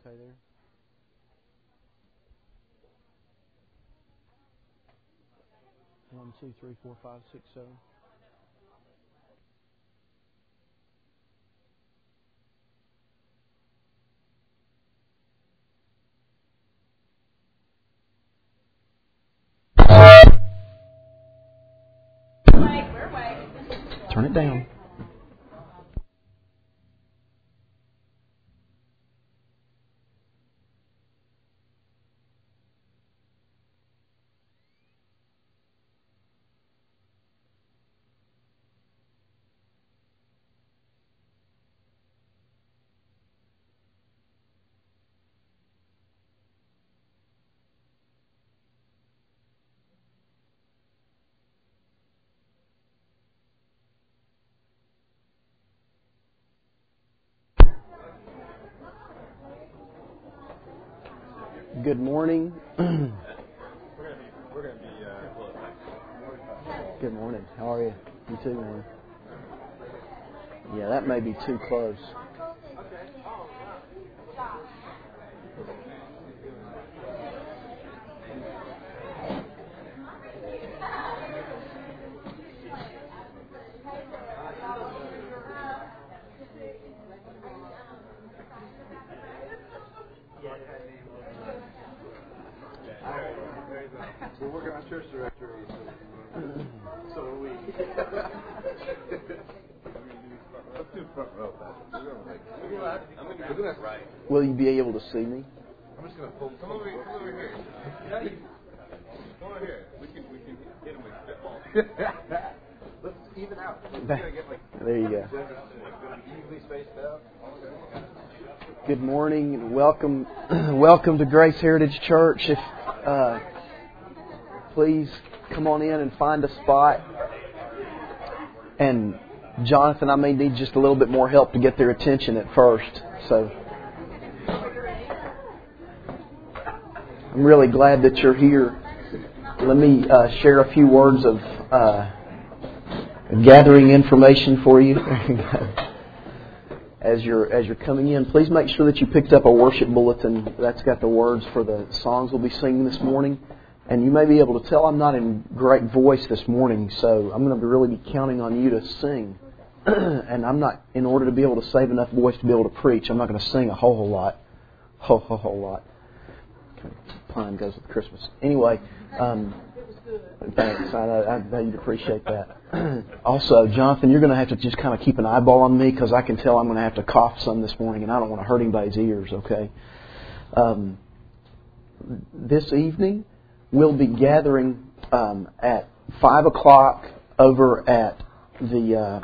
Okay there? One, two, three, four, five, six, seven. Turn it down. Good morning. Good morning. How are you? You too, man. Yeah, that may be too close. We're working on church directory, so are we. Let's do front row. Will you be able to see me? I'm just going to pull. Come over here. Come over here. Come over here. We can hit him with spitball. Let's even out. There you go. Evenly spaced out. Good morning and welcome to Grace Heritage Church. If please come on in and find a spot. And Jonathan, I may need just a little bit more help to get their attention at first. So I'm really glad that you're here. Let me share a few words of gathering information for you. As you're coming in, please make sure that you picked up a worship bulletin that's got the words for the songs we'll be singing this morning. And you may be able to tell I'm not in great voice this morning, so I'm going to really be counting on you to sing. And I'm not, in order to be able to save enough voice to be able to preach, I'm not going to sing a whole lot. Whole lot. Pine goes with Christmas. Anyway, thanks. I know you'd appreciate that. Also, Jonathan, you're going to have to just kind of keep an eyeball on me because I can tell I'm going to have to cough some this morning, and I don't want to hurt anybody's ears, okay? This evening, we'll be gathering at 5 o'clock over at the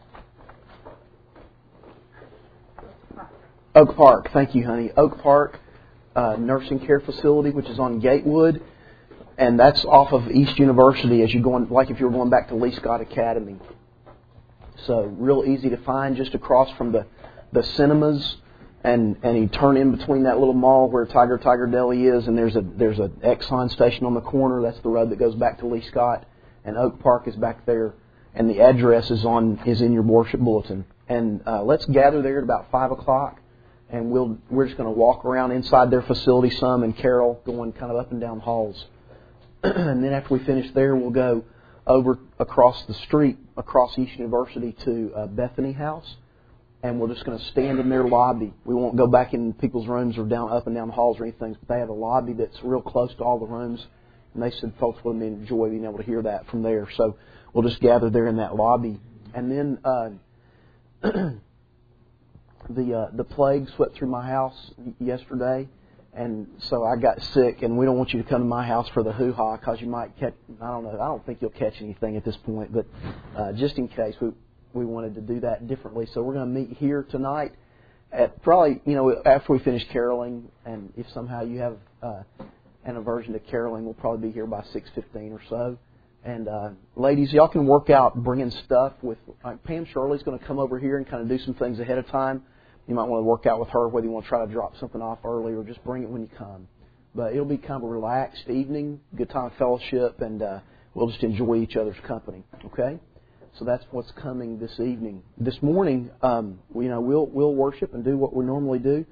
Oak Park. Thank you, honey. Oak Park Nursing Care Facility, which is on Gatewood. And that's off of East University as you're going, like if you were going back to Lee Scott Academy. So real easy to find, just across from the cinemas, and you turn in between that little mall where Tiger Deli is, and there's a Exxon station on the corner. That's the road that goes back to Lee Scott, and Oak Park is back there, and the address is in your worship bulletin. And let's gather there at about 5 o'clock, and we're just going to walk around inside their facility some and carol, going kind of up and down halls. And then after we finish there, we'll go over across the street, across East University to Bethany House, and we're just going to stand in their lobby. We won't go back in people's rooms or down up and down halls or anything, but they have a lobby that's real close to all the rooms, and they said folks would enjoy being able to hear that from there. So we'll just gather there in that lobby. And then the plague swept through my house yesterday. And so I got sick, and we don't want you to come to my house for the hoo-ha because you might catch, I don't know, I don't think you'll catch anything at this point, but just in case, we wanted to do that differently. So we're going to meet here tonight at probably, after we finish caroling, and if somehow you have an aversion to caroling, we'll probably be here by 6:15 or so. And ladies, y'all can work out bringing stuff with, Pam Shirley's going to come over here and kind of do some things ahead of time. You might want to work out with her whether you want to try to drop something off early or just bring it when you come. But it'll be kind of a relaxed evening, good time of fellowship, and we'll just enjoy each other's company. Okay? So that's what's coming this evening. This morning, we'll worship and do what we normally do,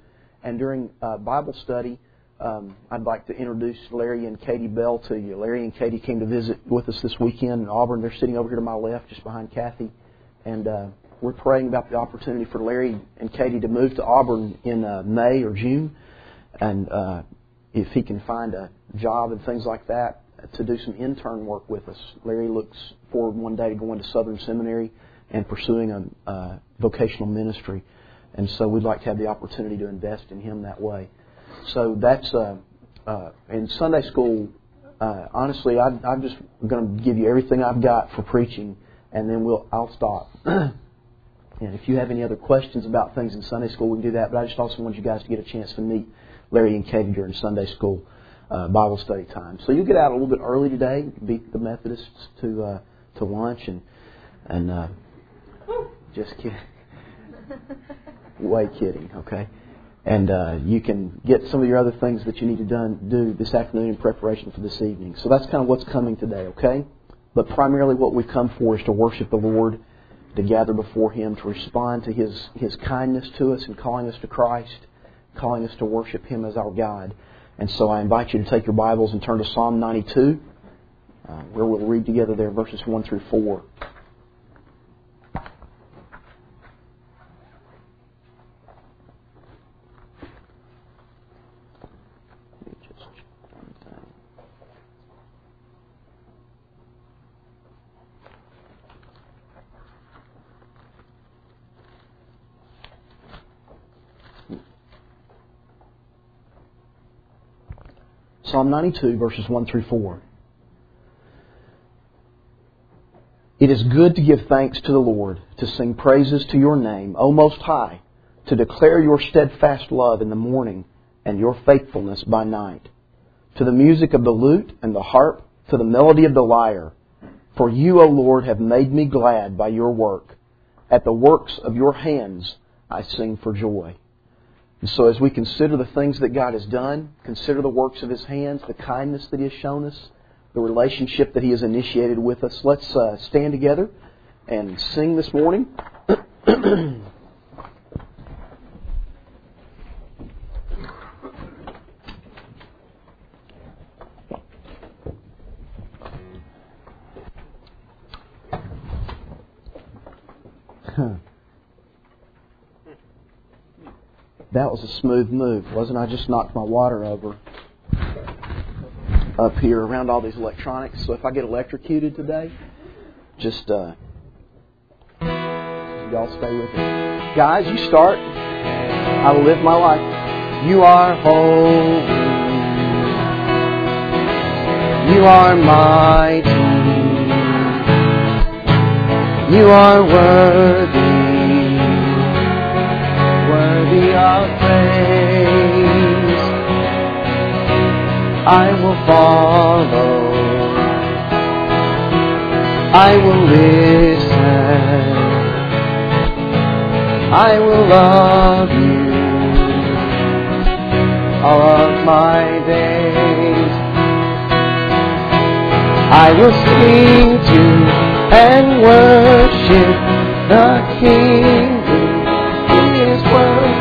And during Bible study, I'd like to introduce Larry and Katie Bell to you. Larry and Katie came to visit with us this weekend in Auburn. They're sitting over here to my left, just behind Kathy. And we're praying about the opportunity for Larry and Katie to move to Auburn in May or June. And if he can find a job and things like that, to do some intern work with us. Larry looks forward one day to going to Southern Seminary and pursuing a vocational ministry. And so we'd like to have the opportunity to invest in him that way. So that's in Sunday school. Honestly, I'm just going to give you everything I've got for preaching, and then I'll stop. And if you have any other questions about things in Sunday school, we can do that. But I just also want you guys to get a chance to meet Larry and Katie during Sunday school Bible study time. So you'll get out a little bit early today, beat the Methodists to lunch, and just kidding. Way kidding, okay? And you can get some of your other things that you need to do this afternoon in preparation for this evening. So that's kind of what's coming today, okay? But primarily what we've come for is to worship the Lord, to gather before Him, to respond to His kindness to us in calling us to Christ, calling us to worship Him as our God. And so I invite you to take your Bibles and turn to Psalm 92, where we'll read together there verses 1 through 4. Psalm 92, verses 1 through 4. It is good to give thanks to the Lord, to sing praises to your name, O Most High, to declare your steadfast love in the morning and your faithfulness by night, to the music of the lute and the harp, to the melody of the lyre. For you, O Lord, have made me glad by your work. At the works of your hands I sing for joy. And so as we consider the things that God has done, consider the works of His hands, the kindness that He has shown us, the relationship that He has initiated with us, let's stand together and sing this morning. That was a smooth move, wasn't I? Just knocked my water over up here around all these electronics. So if I get electrocuted today, just y'all stay with me. Guys, you start. I will live my life. You are holy. You are mighty. You are worthy. Worthy of praise. I will follow. I will listen. I will love you all of my days. I will sing to and worship the King who is worthy.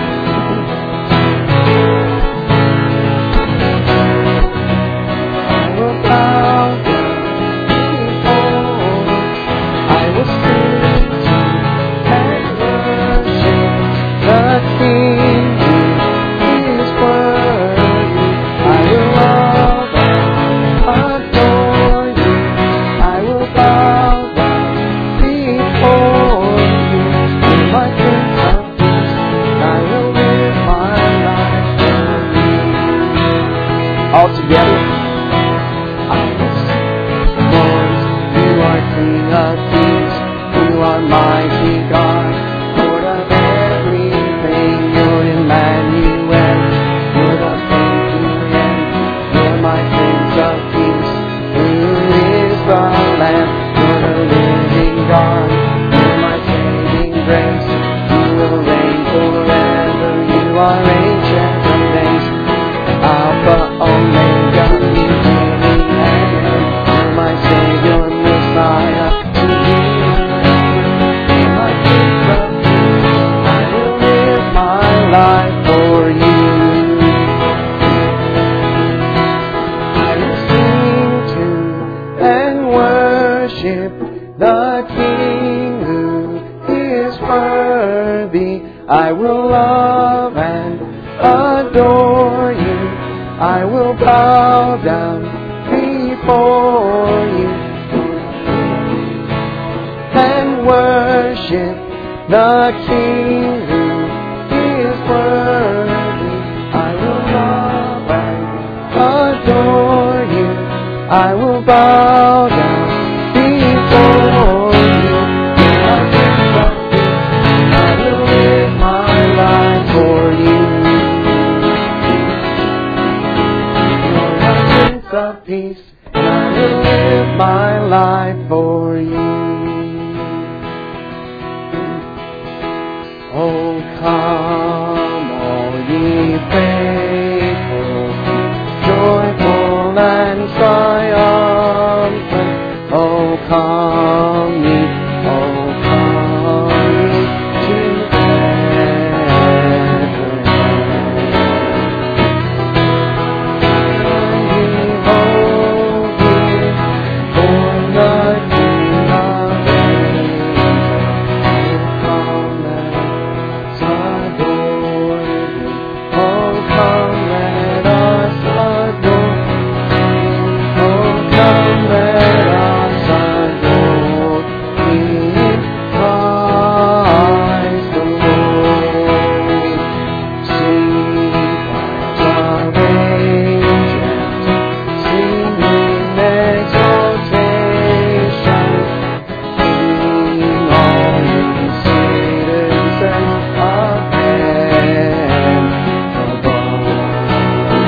I will bow down before. I will sing to and worship the King who is worthy. I will love and adore you. I will bow down before you. In my I will love and adore you. I will bow down before you and worship the King who is worthy. I will love and adore you. I will bow down before you. I will live my life for you. You're my Prince of Peace, and I will live my life for you. Oh, come, all ye faithful, joyful and triumphant. Oh, come ye to Bethlehem. Behold, here, born the King of Israel. Come, let us adore Him. Oh, come, let us adore Him. Oh, come, let us adore Him. Christ the Lord. Sing choirs of angels, singing exaltation. Sing all ye citizens of heaven above.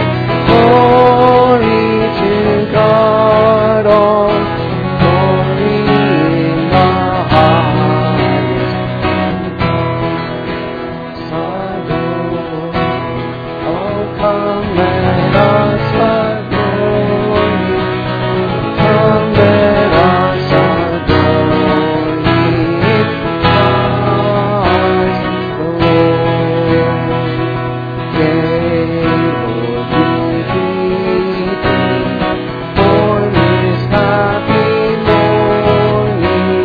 Glory to God, all glory in the highest. Adore. Oh, come, let us adore you. Come, let us adore you. Christ the Lord. Yea, Lord, we greet for this happy morning.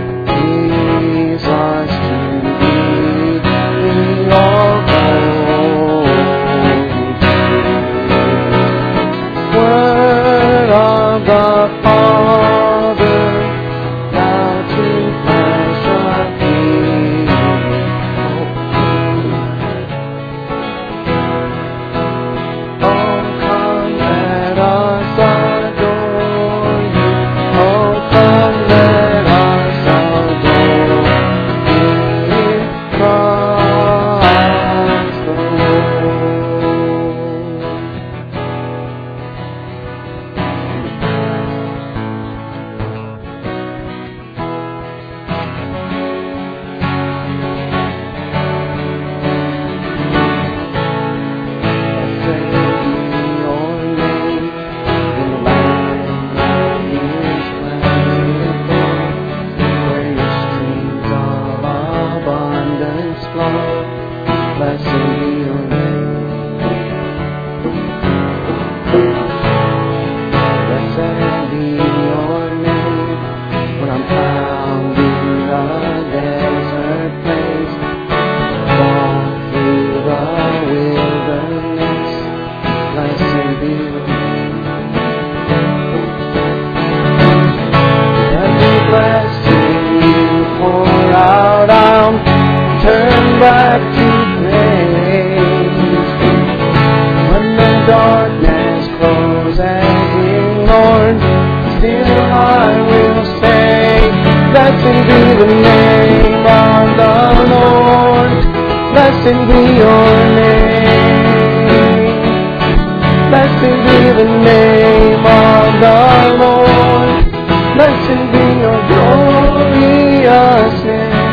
Jesus, to thee we all glory. Word of the Father, now to flesh appearing. Oh, come, let us adore you. Oh, come, let us adore Him, Christ the Lord. Blessed be your name in the land that is plentiful, where your streams of abundance flow. Blessed be your name. Blessed be your name when I'm found in the desert place. Walk through the wilderness. Blessed be your name. Every blessing you pour out, I'll turn back to praise. When the darkness closes in, Lord, still I will say, blessed be the name of the Lord. Blessed be your name. Blessed be the name of the Lord. Blessed be your glorious name.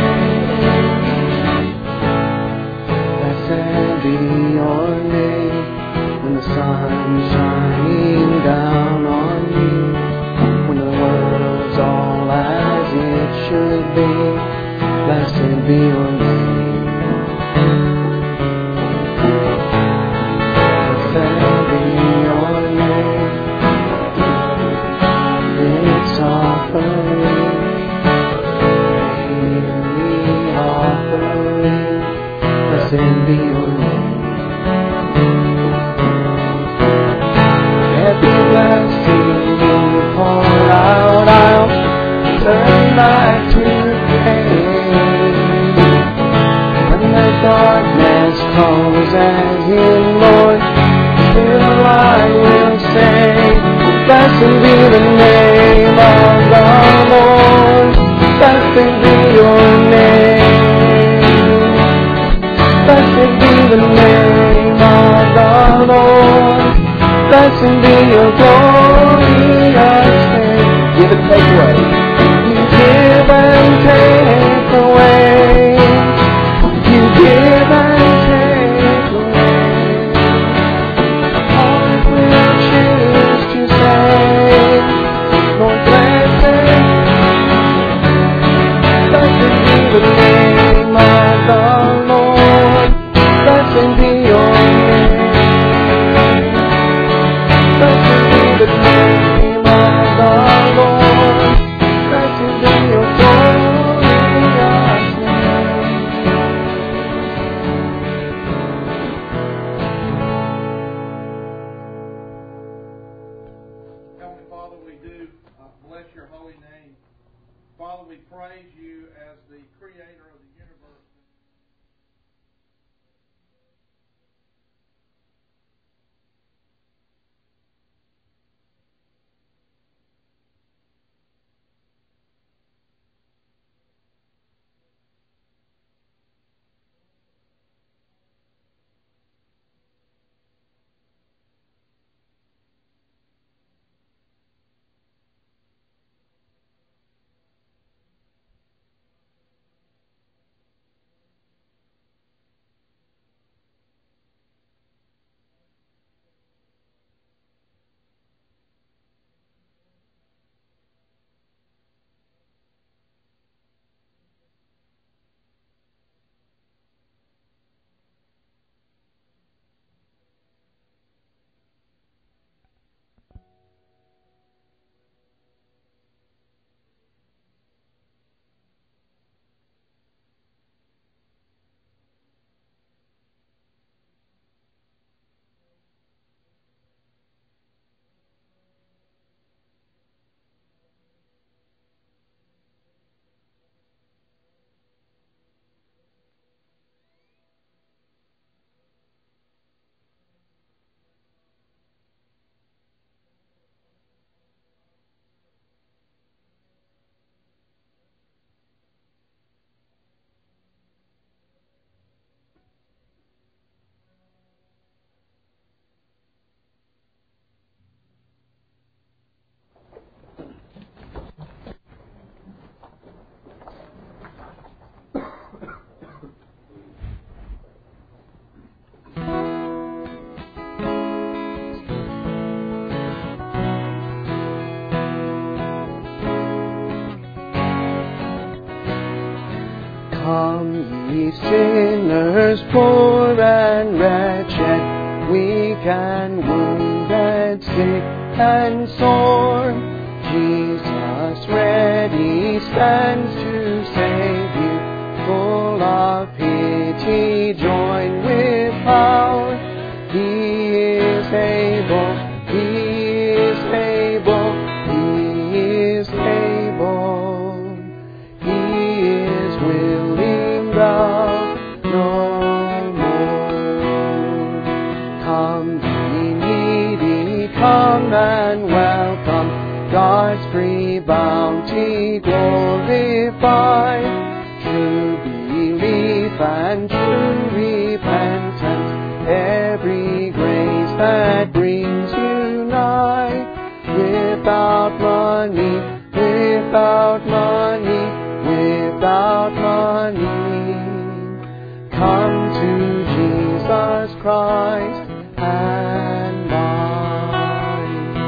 Blessed be your name when the sun's shining down on you, when the world's all as it should be. Blessed be your name. close at Him, Lord, still I will say, blessed be the name of the Lord, blessed be your name. Blessed be the name of the Lord, blessed be your glorious name. Give and take away. You give and take away. You give and take away. Heart will choose to say, Lord, blessed be the name of the Lord, blessed be your name. Blessed be the name of the Lord, blessed be your glorious name. Heavenly Father, we do bless your holy name. Father, we praise you as the creator of the universe. Come, ye sinners, poor and wretched, weak and wounded, sick and sore. Jesus ready stands to save you, full of pity, join with power. He is able, He is able, He is able. He is willing thou no more. Come, ye needy, come and welcome God's free bounty glorified. True belief and true repentance, every grace that brings you nigh. Without money, without money, without money, come to Jesus Christ and buy.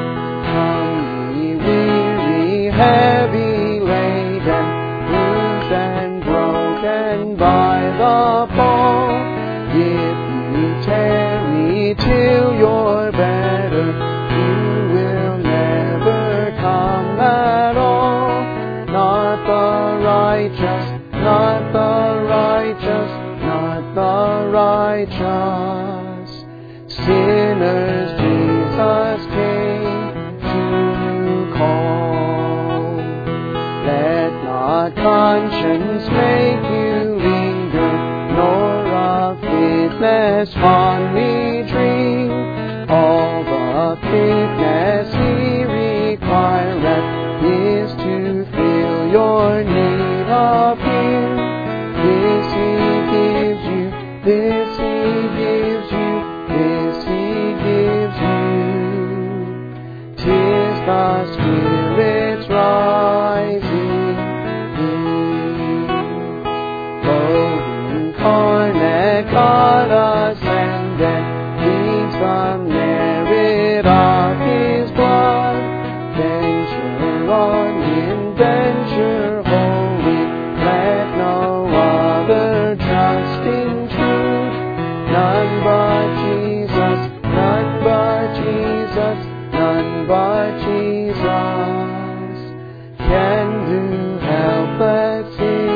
Come, ye weary, heavy laden, bruised and broken by the fall. If you tarry till you're better, you will never come at all. Not the righteous, not the righteous, not the righteous. Sinners Jesus came to call. Let not conscience make you linger, nor of his sweetness fondly dream. All the thickness He requireth is to fill your need of Him. This He gives you, this He gives you, this He gives you. 'Tis the Spirit's rising heat. Lowly incarnate God ascended, needs the merit of His blood. Venture on in venture holy, let no other trust in truth. None but Jesus, none but Jesus, none but Jesus can do helpless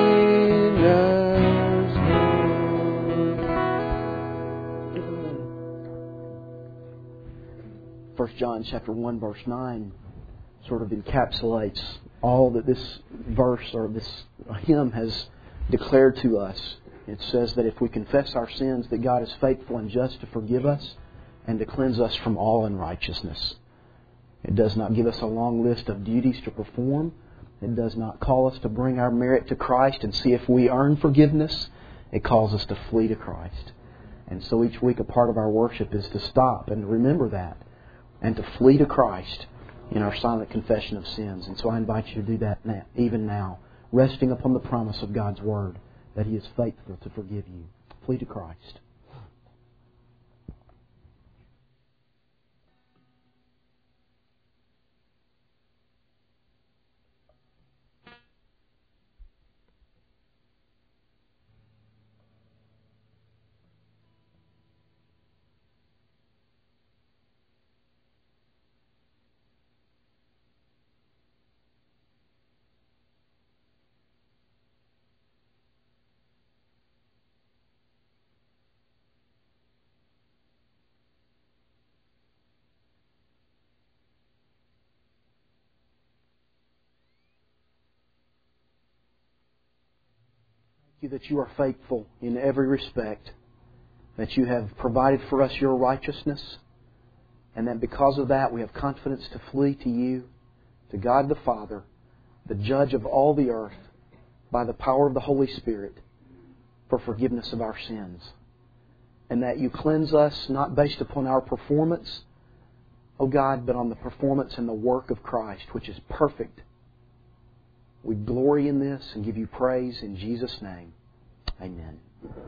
sinners good. 1 John chapter 1 verse 9 sort of encapsulates all that this verse or this hymn has declared to us. It says that if we confess our sins, that God is faithful and just to forgive us and to cleanse us from all unrighteousness. It does not give us a long list of duties to perform. It does not call us to bring our merit to Christ and see if we earn forgiveness. It calls us to flee to Christ. And so each week a part of our worship is to stop and remember that and to flee to Christ in our silent confession of sins. And so I invite you to do that now, even now, resting upon the promise of God's Word that He is faithful to forgive you. Flee to Christ. You that you are faithful in every respect, that you have provided for us your righteousness, and that because of that we have confidence to flee to you, to God the Father, the judge of all the earth, by the power of the Holy Spirit, for forgiveness of our sins. And that you cleanse us not based upon our performance, O God, but on the performance and the work of Christ, which is perfect. We glory in this and give you praise in Jesus' name. Amen.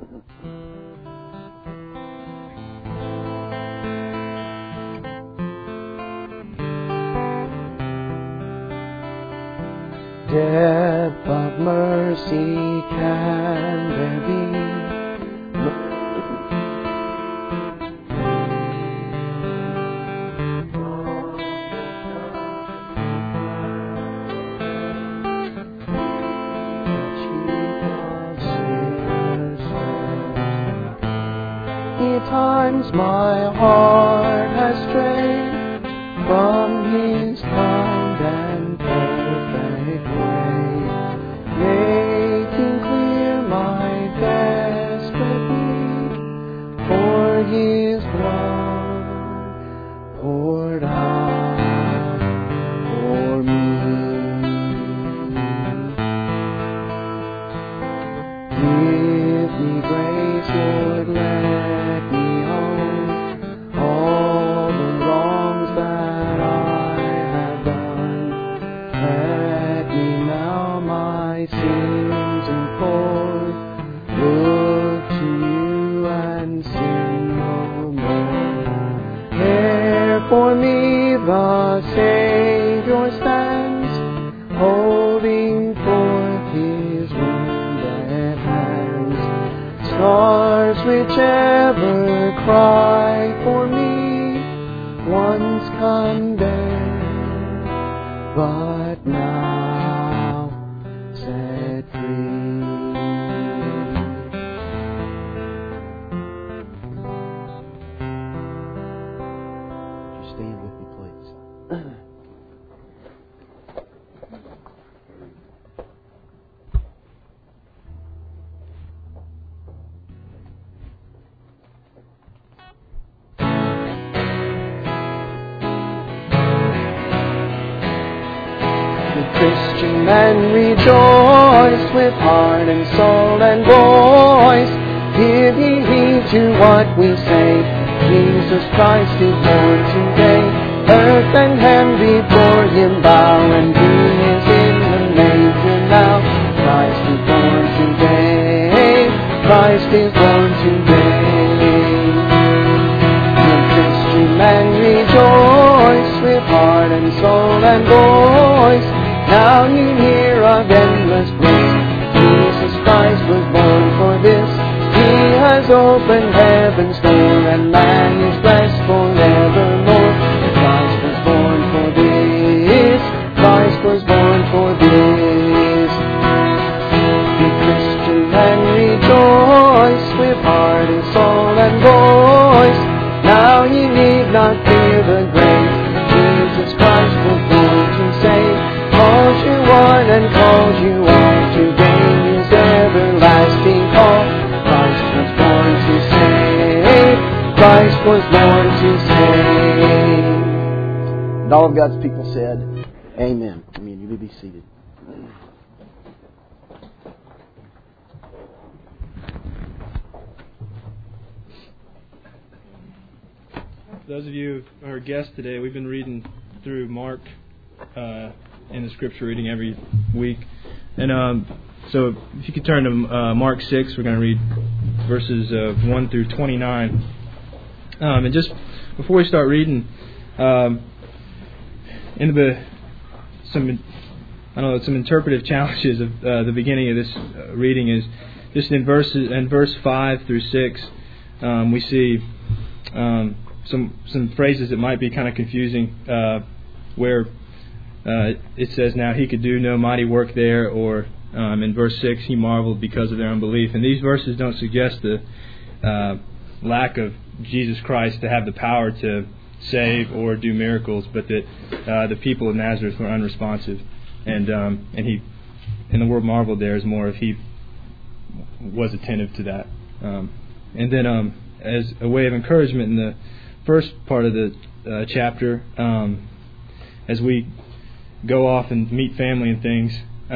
Depth of mercy can there be? Times my heart has strayed from His kind and perfect way, making clear my desperate need for His blood poured out for me. Give me grace, Lord, let me own all the wrongs that I have done. Let me now my sins import, look to you and sin no more. There for me the Savior stands, holding forth His wounded hands. Scars which ever cried for me, once condemned, but now set free. Would you stand with me, please? Christian man, rejoice with heart and soul and voice. Give ye heed to what we say. Jesus Christ is born today. Earth and heaven before Him bow, and He is in the manger now. Christ is born today. Christ is born today. The Christian man, rejoice with heart and soul and voice. Now ye hear of endless bliss. Jesus Christ was born for this. He has opened heaven's door, and man is blessed forevermore. Christ was born for this. Christ was born for this. Be Christian and rejoice with heart and soul and voice. Now ye need not fear the grave. Jesus Christ was born to save. Calls you one and calls you all to gain His everlasting call. Christ was born to save. Christ was born to save. And all of God's people said, Amen. Amen. You may be seated. Those of you who are guests today, we've been reading through Mark in the scripture reading every week. And so if you could turn to Mark 6, we're going to read verses 1 through 29. And just before we start reading, some interpretive challenges of the beginning of this reading is just in verse 5 through 6, we see some phrases that might be kind of confusing, where it says, now He could do no mighty work there, or in verse 6, He marveled because of their unbelief. And these verses don't suggest the lack of Jesus Christ to have the power to save or do miracles, but that the people of Nazareth were unresponsive. And He, in the word marveled there, is more if He was attentive to that. And then as a way of encouragement in the first part of the chapter, as we go off and meet family and things,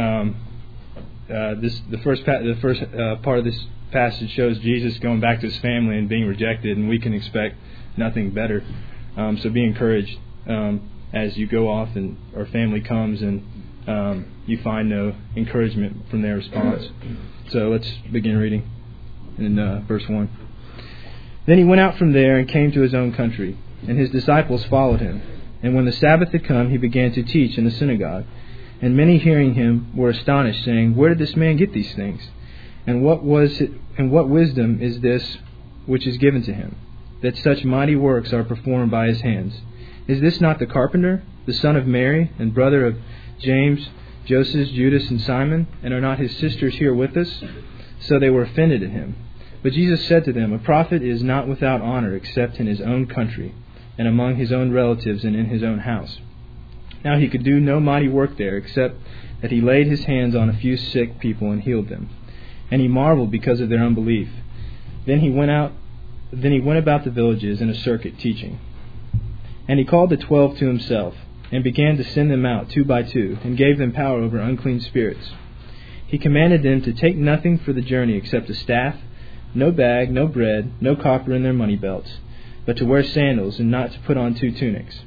the first part of this passage shows Jesus going back to His family and being rejected, and we can expect nothing better. So be encouraged as you go off and our family comes and you find no encouragement from their response. So let's begin reading in verse 1. Then He went out from there and came to His own country, and His disciples followed Him. And when the Sabbath had come, He began to teach in the synagogue. And many hearing Him were astonished, saying, Where did this man get these things? And what wisdom is this which is given to Him, that such mighty works are performed by His hands? Is this not the carpenter, the son of Mary, and brother of James, Joseph, Judas, and Simon? And are not His sisters here with us? So they were offended at Him. But Jesus said to them, A prophet is not without honor except in his own country, and among his own relatives, and in his own house. Now He could do no mighty work there, except that He laid His hands on a few sick people and healed them. And He marveled because of their unbelief. Then He went about the villages in a circuit teaching. And He called the 12 to Himself, and began to send them out 2 by 2, and gave them power over unclean spirits. He commanded them to take nothing for the journey except a staff, no bag, no bread, no copper in their money belts, but to wear sandals, and not to put on 2 tunics.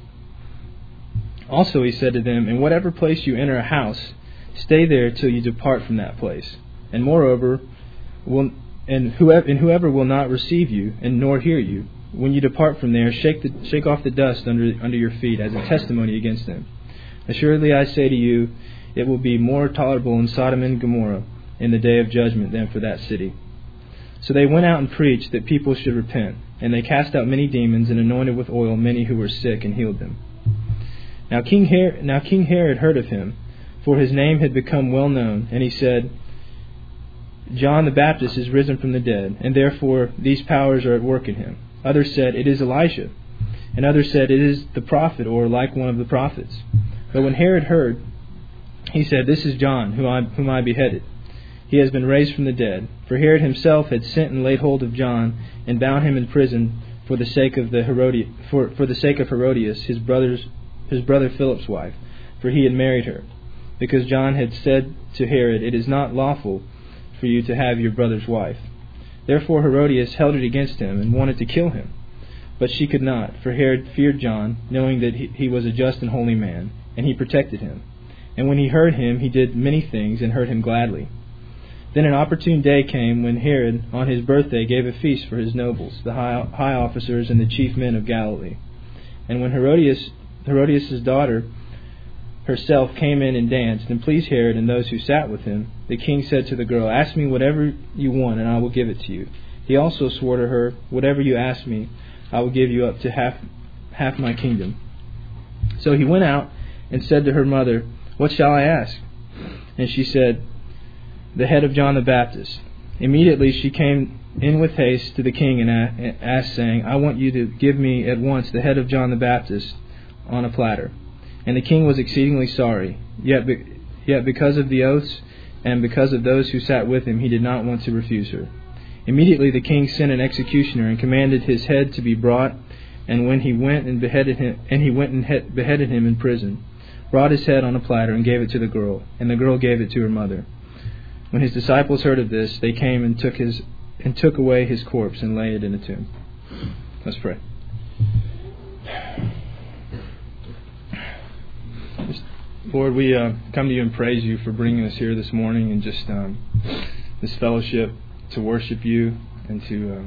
Also He said to them, In whatever place you enter a house, stay there till you depart from that place. And moreover, whoever will not receive you, and nor hear you, when you depart from there, shake off the dust under your feet as a testimony against them. Assuredly I say to you, it will be more tolerable in Sodom and Gomorrah in the day of judgment than for that city. So they went out and preached that people should repent, and they cast out many demons and anointed with oil many who were sick and healed them. Now King Herod heard of Him, for His name had become well known, and he said, John the Baptist is risen from the dead, and therefore these powers are at work in him. Others said, It is Elijah. And others said, It is the prophet, or like one of the prophets. But when Herod heard, he said, This is John, whom I beheaded. He has been raised from the dead. For Herod himself had sent and laid hold of John, and bound him in prison for the sake of Herodias, his brother Philip's wife, for he had married her. because John had said to Herod, "It is not lawful for you to have your brother's wife." Therefore Herodias held it against him and wanted to kill him. But she could not, for Herod feared John, knowing that he was a just and holy man, and he protected him. And when he heard him, he did many things and heard him gladly. Then an opportune day came when Herod, on his birthday, gave a feast for his nobles, the high officers, and the chief men of Galilee. And when Herodias' daughter herself came in and danced, and pleased Herod and those who sat with him, the king said to the girl, "Ask me whatever you want, and I will give it to you." He also swore to her, "Whatever you ask me, I will give you up to half my kingdom." So he went out and said to her mother, "What shall I ask?" And she said, "The head of John the Baptist." Immediately she came in with haste to the king and asked, saying, "I want you to give me at once the head of John the Baptist on a platter." And the king was exceedingly sorry, yet because of the oaths and because of those who sat with him, he did not want to refuse her. Immediately the king sent an executioner and commanded his head to be brought. And when he went and beheaded him, beheaded him in prison, brought his head on a platter and gave it to the girl, and the girl gave it to her mother. When his disciples heard of this, they came and took away his corpse and laid it in a tomb. Let's pray. Lord, we come to you and praise you for bringing us here this morning and just this fellowship to worship you and to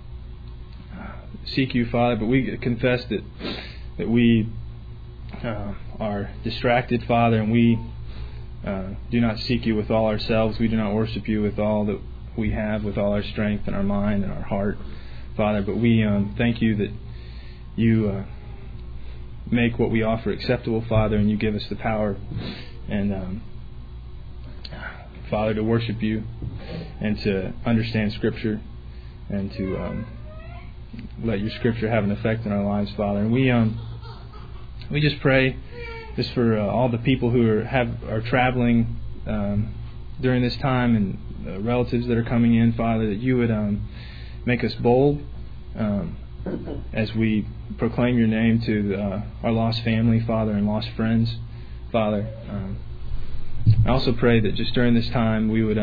seek you, Father. But we confess that we are distracted, Father, and we do not seek you with all ourselves. We do not worship you with all that we have, with all our strength and our mind and our heart, Father. But we thank you that you make what we offer acceptable, Father, and you give us the power and Father, to worship you and to understand Scripture and to let your Scripture have an effect in our lives, Father. And we just pray just for all the people who are traveling during this time and relatives that are coming in, Father, that you would make us bold as we proclaim your name to our lost family, Father, and lost friends, Father. I also pray that just during this time we would,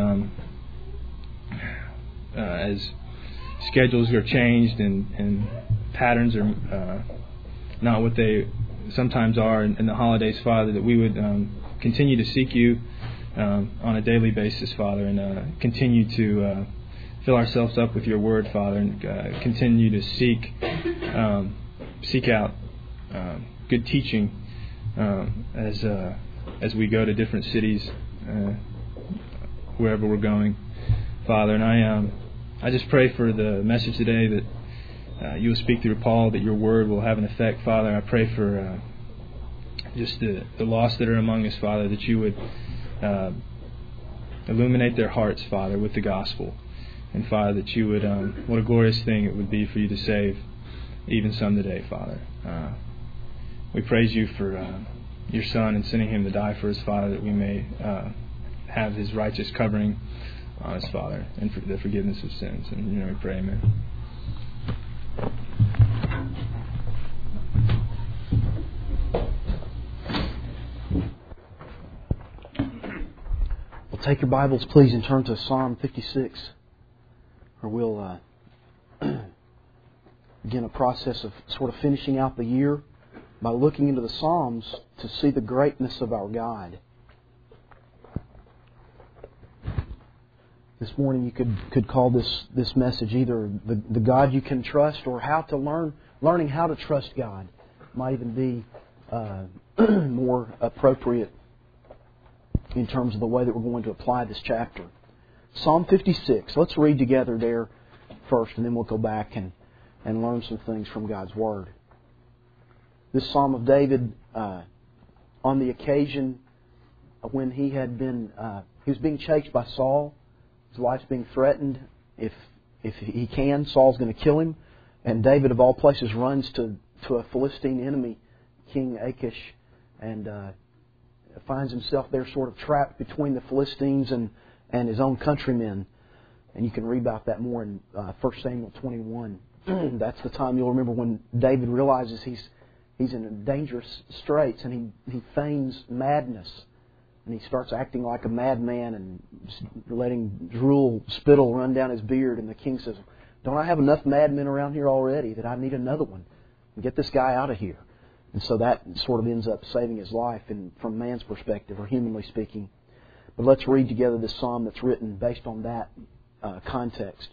as schedules are changed and patterns are not what they sometimes are in the holidays, Father, that we would continue to seek you on a daily basis, Father, and continue to fill ourselves up with your word, Father, and continue to seek out good teaching as we go to different cities, wherever we're going, Father. And I just pray for the message today that you will speak through Paul, that your word will have an effect, Father. I pray for just the lost that are among us, Father, that you would illuminate their hearts, Father, with the gospel. And Father, that you would, what a glorious thing it would be for you to save even some today, Father. We praise you for your Son and sending him to die for us, Father, that we may have his righteous covering on us, Father, and for the forgiveness of sins. And we pray, amen. Well, take your Bibles, please, and turn to Psalm 56, where we'll begin a process of sort of finishing out the year by looking into the Psalms to see the greatness of our God. This morning you could call this message either the God you can trust, or how to learning how to trust God. Might even be more appropriate in terms of the way that we're going to apply this chapter. Psalm 56. Let's read together there first, and then we'll go back and learn some things from God's Word. This Psalm of David, on the occasion when he was being chased by Saul. His life's being threatened. If he can, Saul's going to kill him. And David, of all places, runs to a Philistine enemy, King Achish, and finds himself there sort of trapped between the Philistines and his own countrymen. And you can read about that more in 1 Samuel 21. That's the time you'll remember when David realizes he's in dangerous straits, and he feigns madness And he starts acting like a madman and letting spittle run down his beard. And the king says, don't I have enough madmen around here already that I need another one? Get this guy out of here. And so that sort of ends up saving his life from man's perspective, or humanly speaking. But let's read together this psalm that's written based on that context.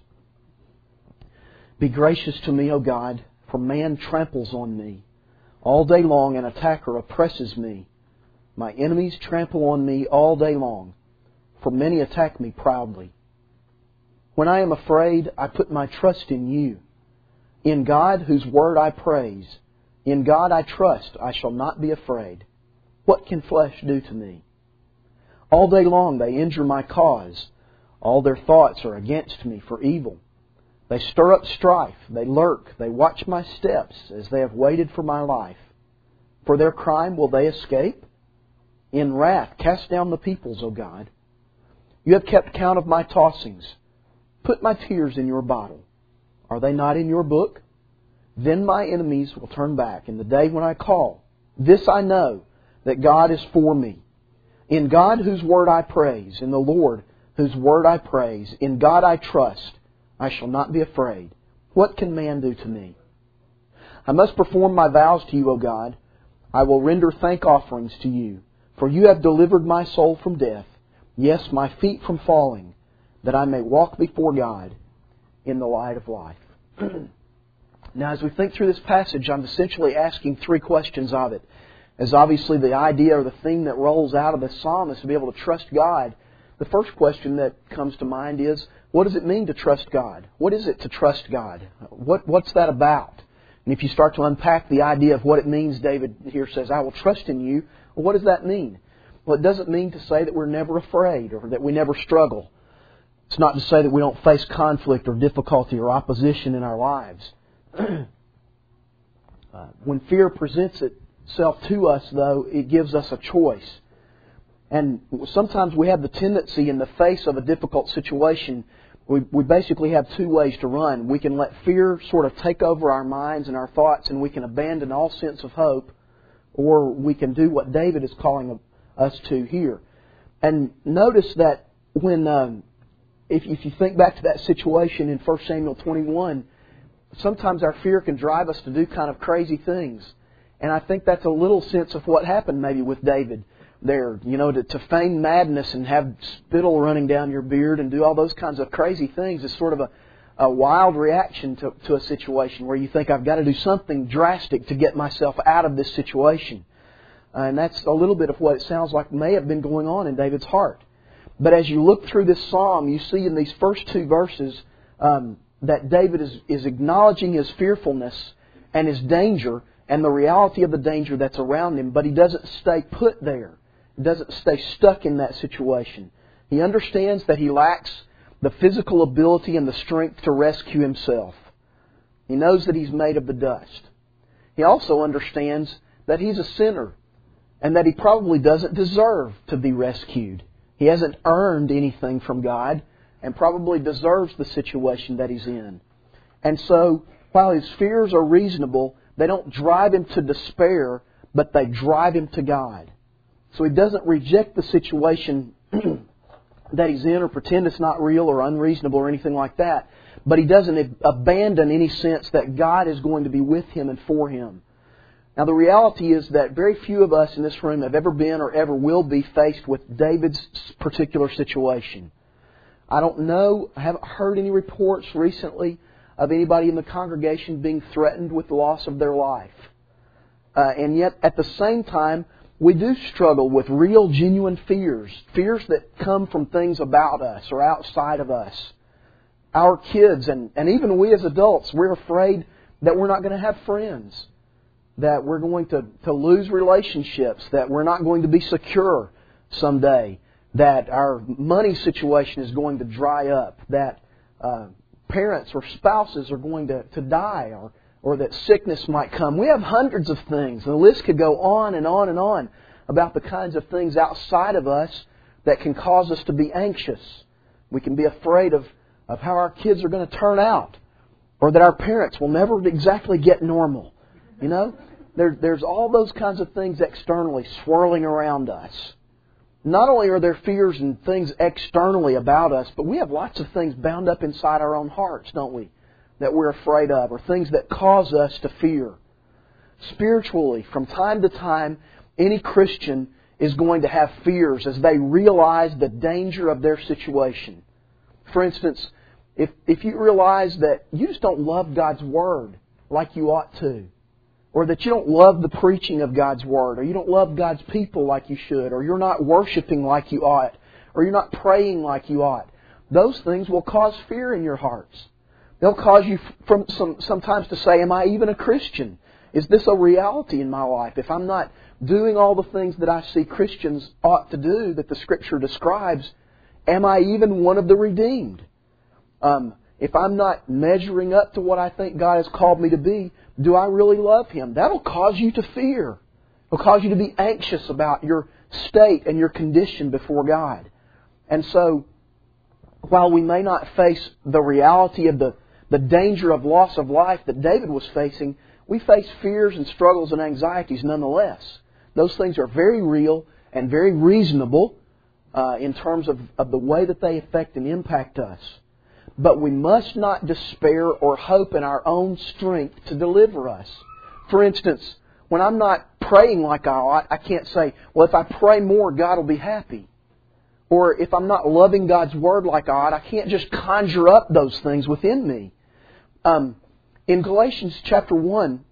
Be gracious to me, O God, for man tramples on me. All day long an attacker oppresses me. My enemies trample on me all day long, for many attack me proudly. When I am afraid, I put my trust in you. In God, whose word I praise, in God I trust, I shall not be afraid. What can flesh do to me? All day long they injure my cause. All their thoughts are against me for evil. They stir up strife, they lurk, they watch my steps as they have waited for my life. For their crime will they escape? In wrath cast down the peoples, O God. You have kept count of my tossings. Put my tears in your bottle. Are they not in your book? Then my enemies will turn back in the day when I call. This I know, that God is for me. In God whose word I praise, in the Lord whose word I praise, in God I trust, I shall not be afraid. What can man do to me? I must perform my vows to you, O God. I will render thank offerings to you. For you have delivered my soul from death, yes, my feet from falling, that I may walk before God in the light of life. Now, as we think through this passage, I'm essentially asking three questions of it. As obviously the idea or the theme that rolls out of this psalm is to be able to trust God. The first question that comes to mind is, what does it mean to trust God? What is it to trust God? What's that about? And if you start to unpack the idea of what it means, David here says, I will trust in you. Well, what does that mean? Well, it doesn't mean to say that we're never afraid or that we never struggle. It's not to say that we don't face conflict or difficulty or opposition in our lives. When fear presents itself to us, though, it gives us a choice. And sometimes we have the tendency in the face of a difficult situation, we basically have two ways to run. We can let fear sort of take over our minds and our thoughts, and we can abandon all sense of hope, or we can do what David is calling us to here. And notice that when, if you think back to that situation in 1 Samuel 21, sometimes our fear can drive us to do kind of crazy things. And I think that's a little sense of what happened maybe with David there. You know, to feign madness and have spittle running down your beard and do all those kinds of crazy things is sort of a wild reaction to a situation where you think, I've got to do something drastic to get myself out of this situation. And that's a little bit of what it sounds like may have been going on in David's heart. But as you look through this psalm, you see in these first two verses that David is acknowledging his fearfulness and his danger and the reality of the danger that's around him, but he doesn't stay put there. He doesn't stay stuck in that situation. He understands that he lacks the physical ability and the strength to rescue himself. He knows that he's made of the dust. He also understands that he's a sinner and that he probably doesn't deserve to be rescued. He hasn't earned anything from God and probably deserves the situation that he's in. And so, while his fears are reasonable, they don't drive him to despair, but they drive him to God. So he doesn't reject the situation that he's in or pretend it's not real or unreasonable or anything like that. But he doesn't abandon any sense that God is going to be with him and for him. Now the reality is that very few of us in this room have ever been or ever will be faced with David's particular situation. I don't know, I haven't heard any reports recently of anybody in the congregation being threatened with the loss of their life. And yet at the same time, we do struggle with real, genuine fears. Fears that come from things about us or outside of us. Our kids and even we as adults, we're afraid that we're not going to have friends. That we're going to lose relationships. That we're not going to be secure someday. That our money situation is going to dry up. That parents or spouses are going to die or that sickness might come. We have hundreds of things. The list could go on and on and on about the kinds of things outside of us that can cause us to be anxious. We can be afraid of how our kids are going to turn out, or that our parents will never exactly get normal. You know, there's all those kinds of things externally swirling around us. not only are there fears and things externally about us, but we have lots of things bound up inside our own hearts, don't we? That we're afraid of, or things that cause us to fear. Spiritually, from time to time, any Christian is going to have fears as they realize the danger of their situation. For instance, if you realize that you just don't love God's Word like you ought to, or that you don't love the preaching of God's Word, or you don't love God's people like you should, or you're not worshiping like you ought, or you're not praying like you ought, those things will cause fear in your hearts. They'll cause you sometimes to say, am I even a Christian? Is this a reality in my life? If I'm not doing all the things that I see Christians ought to do, that the Scripture describes, am I even one of the redeemed? If I'm not measuring up to what I think God has called me to be, do I really love Him? That'll cause you to fear. It'll cause you to be anxious about your state and your condition before God. And so, while we may not face the reality of the danger of loss of life that David was facing, we face fears and struggles and anxieties nonetheless. Those things are very real and very reasonable in terms of the way that they affect and impact us. But we must not despair or hope in our own strength to deliver us. For instance, when I'm not praying like I ought, I can't say, well, if I pray more, God will be happy. Or if I'm not loving God's Word like I ought, I can't just conjure up those things within me. In Galatians chapter 1,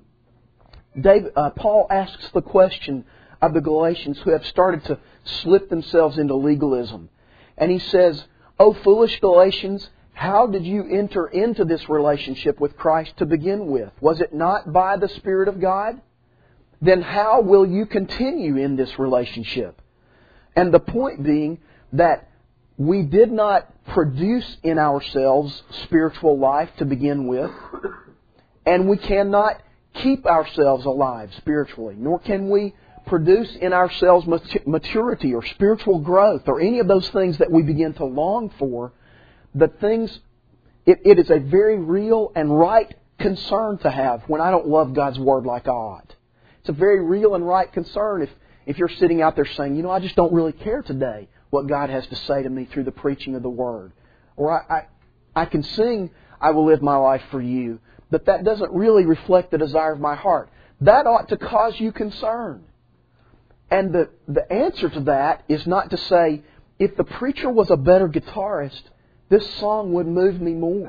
Paul asks the question of the Galatians who have started to slip themselves into legalism. And he says, "O foolish Galatians, how did you enter into this relationship with Christ to begin with? Was it not by the Spirit of God? Then how will you continue in this relationship?" And the point being that we did not produce in ourselves spiritual life to begin with, and we cannot keep ourselves alive spiritually, nor can we produce in ourselves maturity or spiritual growth or any of those things that we begin to long for. It is a very real and right concern to have when I don't love God's Word like I ought. It's a very real and right concern if you're sitting out there saying, I just don't really care today what God has to say to me through the preaching of the Word. Or I can sing, "I will live my life for you," but that doesn't really reflect the desire of my heart. That ought to cause you concern. And the answer to that is not to say, if the preacher was a better guitarist, this song would move me more.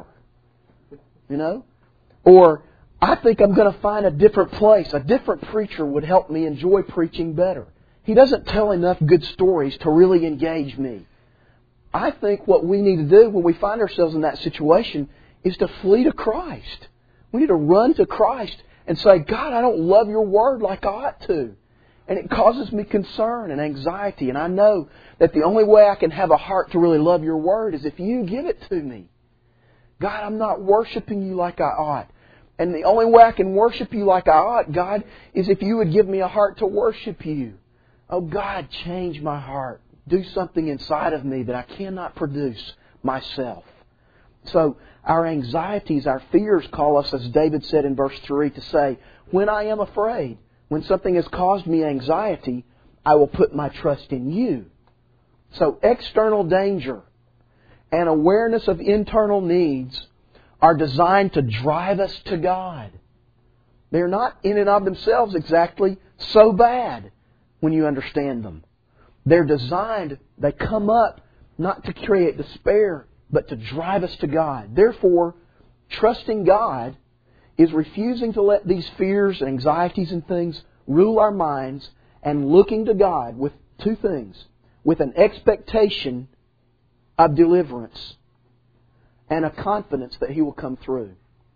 Or, I think I'm going to find a different place. A different preacher would help me enjoy preaching better. He doesn't tell enough good stories to really engage me. I think what we need to do when we find ourselves in that situation is to flee to Christ. We need to run to Christ and say, "God, I don't love your Word like I ought to. And it causes me concern and anxiety. And I know that the only way I can have a heart to really love your Word is if you give it to me. God, I'm not worshiping you like I ought. And the only way I can worship you like I ought, God, is if you would give me a heart to worship you. Oh God, change my heart. Do something inside of me that I cannot produce myself." So our anxieties, our fears call us, as David said in verse 3, to say, when I am afraid, when something has caused me anxiety, I will put my trust in you. So external danger and awareness of internal needs are designed to drive us to God. They're not in and of themselves exactly so bad when you understand them. They're designed, they come up not to create despair, but to drive us to God. Therefore, trusting God is refusing to let these fears, anxieties and things rule our minds, and looking to God with two things: with an expectation of deliverance and a confidence that He will come through.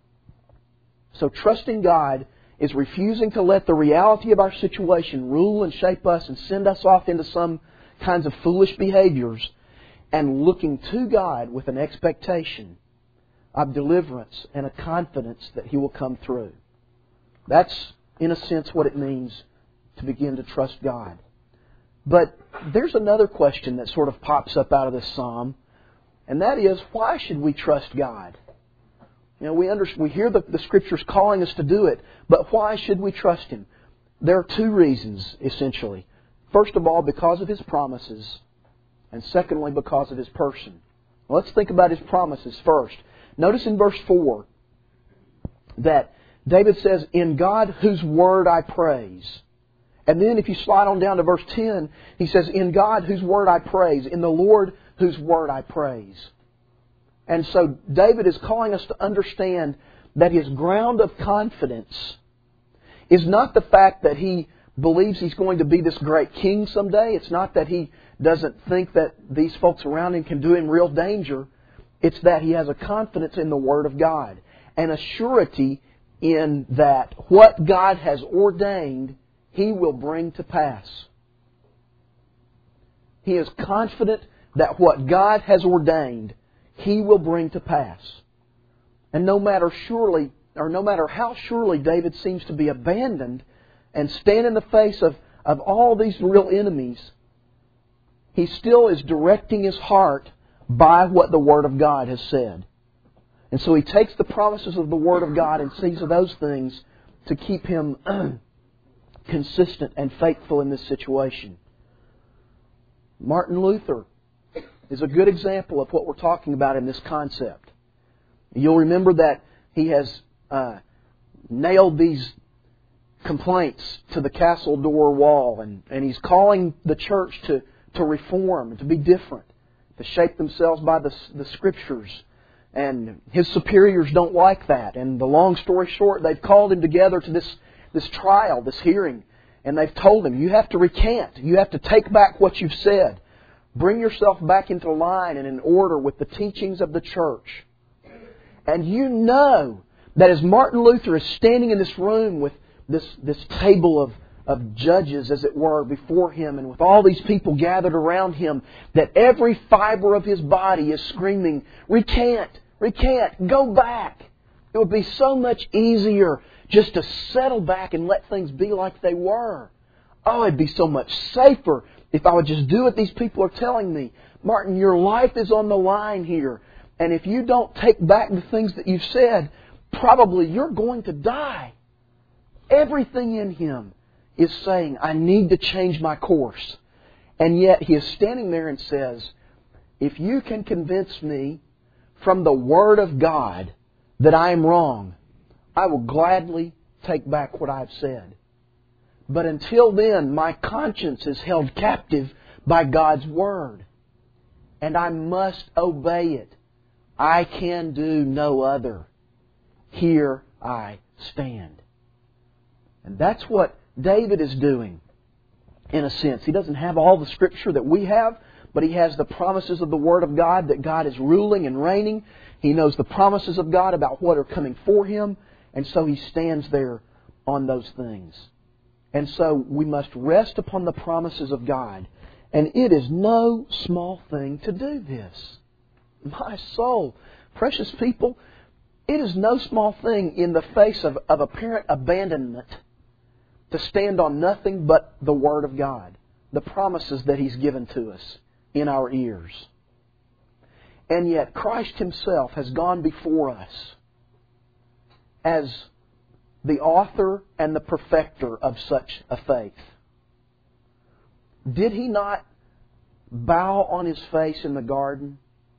So trusting God is refusing to let the reality of our situation rule and shape us and send us off into some kinds of foolish behaviors, and looking to God with an expectation of deliverance and a confidence that He will come through. That's, in a sense, what it means to begin to trust God. But there's another question that sort of pops up out of this psalm, and that is, why should we trust God? We hear the Scriptures calling us to do it, but why should we trust Him? There are two reasons, essentially. First of all, because of His promises, and secondly, because of His person. Let's think about His promises first. Notice in verse 4 that David says, "In God whose word I praise." And then if you slide on down to verse 10, he says, "In God whose word I praise, in the Lord whose word I praise." And so David is calling us to understand that his ground of confidence is not the fact that he believes he's going to be this great king someday. It's not that he doesn't think that these folks around him can do him real danger. It's that he has a confidence in the Word of God and a surety in that what God has ordained, He will bring to pass. He is confident that what God has ordained, He will bring to pass. And no matter how surely David seems to be abandoned and stand in the face of all these real enemies, he still is directing his heart by what the Word of God has said. And so he takes the promises of the Word of God and sees those things to keep him consistent and faithful in this situation. Martin Luther is a good example of what we're talking about in this concept. You'll remember that he has nailed these complaints to the castle door wall, and he's calling the church to reform, to be different, to shape themselves by the Scriptures. And his superiors don't like that. And the long story short, they've called him together to this trial, this hearing, and they've told him, you have to recant. You have to take back what you've said. Bring yourself back into line and in order with the teachings of the church. And you know that as Martin Luther is standing in this room with this table of judges, as it were, before him, and with all these people gathered around him, that every fiber of his body is screaming, recant, recant, go back. It would be so much easier just to settle back and let things be like they were. Oh, it'd be so much safer if I would just do what these people are telling me. Martin, your life is on the line here. And if you don't take back the things that you've said, probably you're going to die. Everything in him is saying, I need to change my course. And yet he is standing there and says, if you can convince me from the Word of God that I am wrong, I will gladly take back what I've said. But until then, my conscience is held captive by God's Word. And I must obey it. I can do no other. Here I stand. And that's what David is doing, in a sense. He doesn't have all the Scripture that we have, but he has the promises of the Word of God that God is ruling and reigning. He knows the promises of God about what are coming for him, and so he stands there on those things. And so we must rest upon the promises of God. And it is no small thing to do this. My soul, precious people, it is no small thing in the face of apparent abandonment to stand on nothing but the Word of God, the promises that He's given to us in our ears. And yet Christ Himself has gone before us as the author and the perfecter of such a faith. Did He not bow on His face in the garden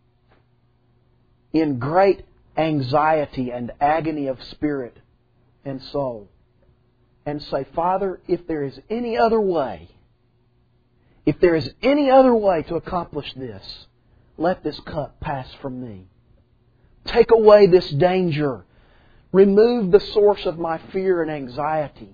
in great anxiety and agony of spirit and soul and say, Father, if there is any other way, to accomplish this, let this cup pass from me. Take away this danger. Remove the source of my fear and anxiety.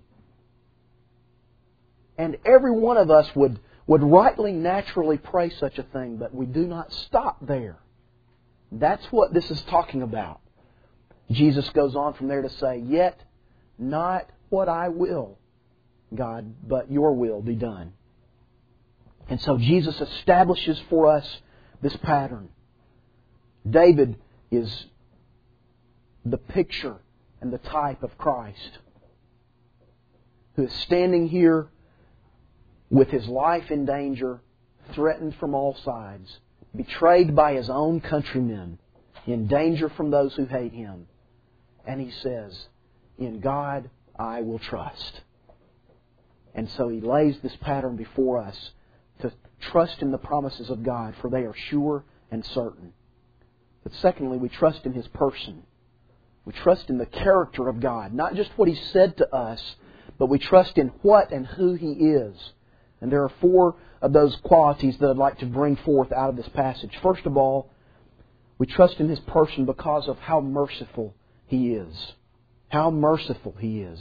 And every one of us would rightly, naturally pray such a thing, but we do not stop there. That's what this is talking about. Jesus goes on from there to say, yet not what I will, God, but your will be done. And so Jesus establishes for us this pattern. David is the picture and the type of Christ, who is standing here with his life in danger, threatened from all sides, betrayed by his own countrymen, in danger from those who hate him. And he says, in God I will trust. And so He lays this pattern before us to trust in the promises of God, for they are sure and certain. But secondly, we trust in His person. We trust in the character of God, not just what He said to us, but we trust in what and who He is. And there are 4 of those qualities that I'd like to bring forth out of this passage. First of all, we trust in His person because of how merciful He is. How merciful He is.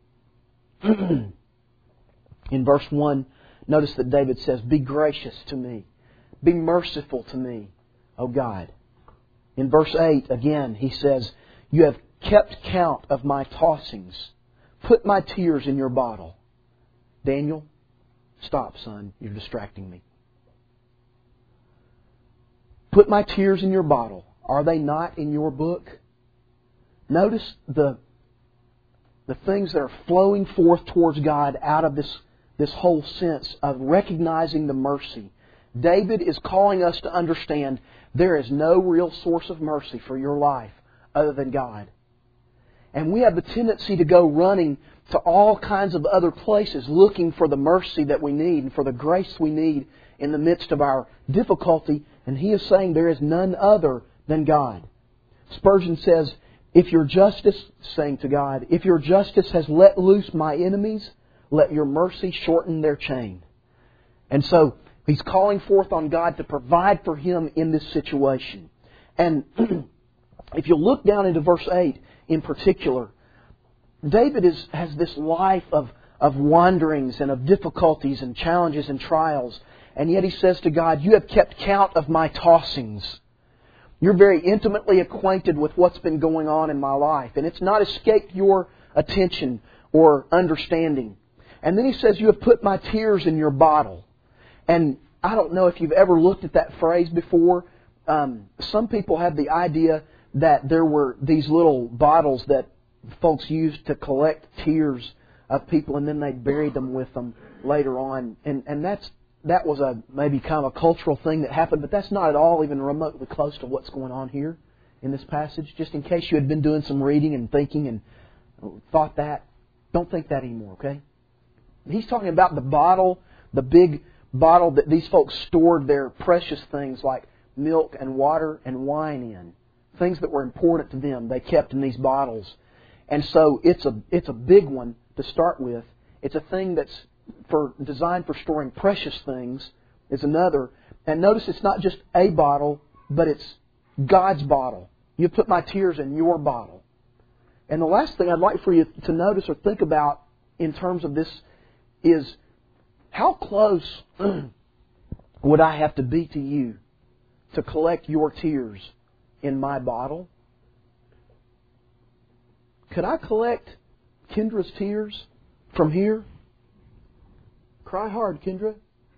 In verse 1, notice that David says, "Be gracious to me. Be merciful to me, O God." In verse 8, again, he says, "You have kept count of my tossings. Put my tears in your bottle." Daniel, stop, son. You're distracting me. Put my tears in your bottle. Are they not in your book? Notice the things that are flowing forth towards God out of this whole sense of recognizing the mercy. David is calling us to understand there is no real source of mercy for your life other than God. And we have the tendency to go running to all kinds of other places looking for the mercy that we need and for the grace we need in the midst of our difficulty. And he is saying there is none other than God. Spurgeon says, "If your justice," saying to God, "if your justice has let loose my enemies, let your mercy shorten their chain." And so he's calling forth on God to provide for him in this situation. And if you look down into verse 8 in particular, David has this life of wanderings and of difficulties and challenges and trials. And yet he says to God, "You have kept count of my tossings." You're very intimately acquainted with what's been going on in my life. And it's not escaped your attention or understanding. And then he says, "You have put my tears in your bottle." And I don't know if you've ever looked at that phrase before. Some people have the idea that there were these little bottles that folks used to collect tears of people, and then they buried them with them later on. And that was maybe kind of a cultural thing that happened, but that's not at all even remotely close to what's going on here in this passage. Just in case you had been doing some reading and thinking and thought that, don't think that anymore, okay? He's talking about the bottle, the big bottle that these folks stored their precious things like milk and water and wine in. Things that were important to them, they kept in these bottles. And so it's a big one to start with. It's a thing that's designed for storing precious things is another. And notice it's not just a bottle, but it's God's bottle. You put my tears in your bottle. And the last thing I'd like for you to notice or think about in terms of this is how close would I have to be to you to collect your tears in my bottle? Could I collect Kendra's tears from here? Cry hard, Kendra.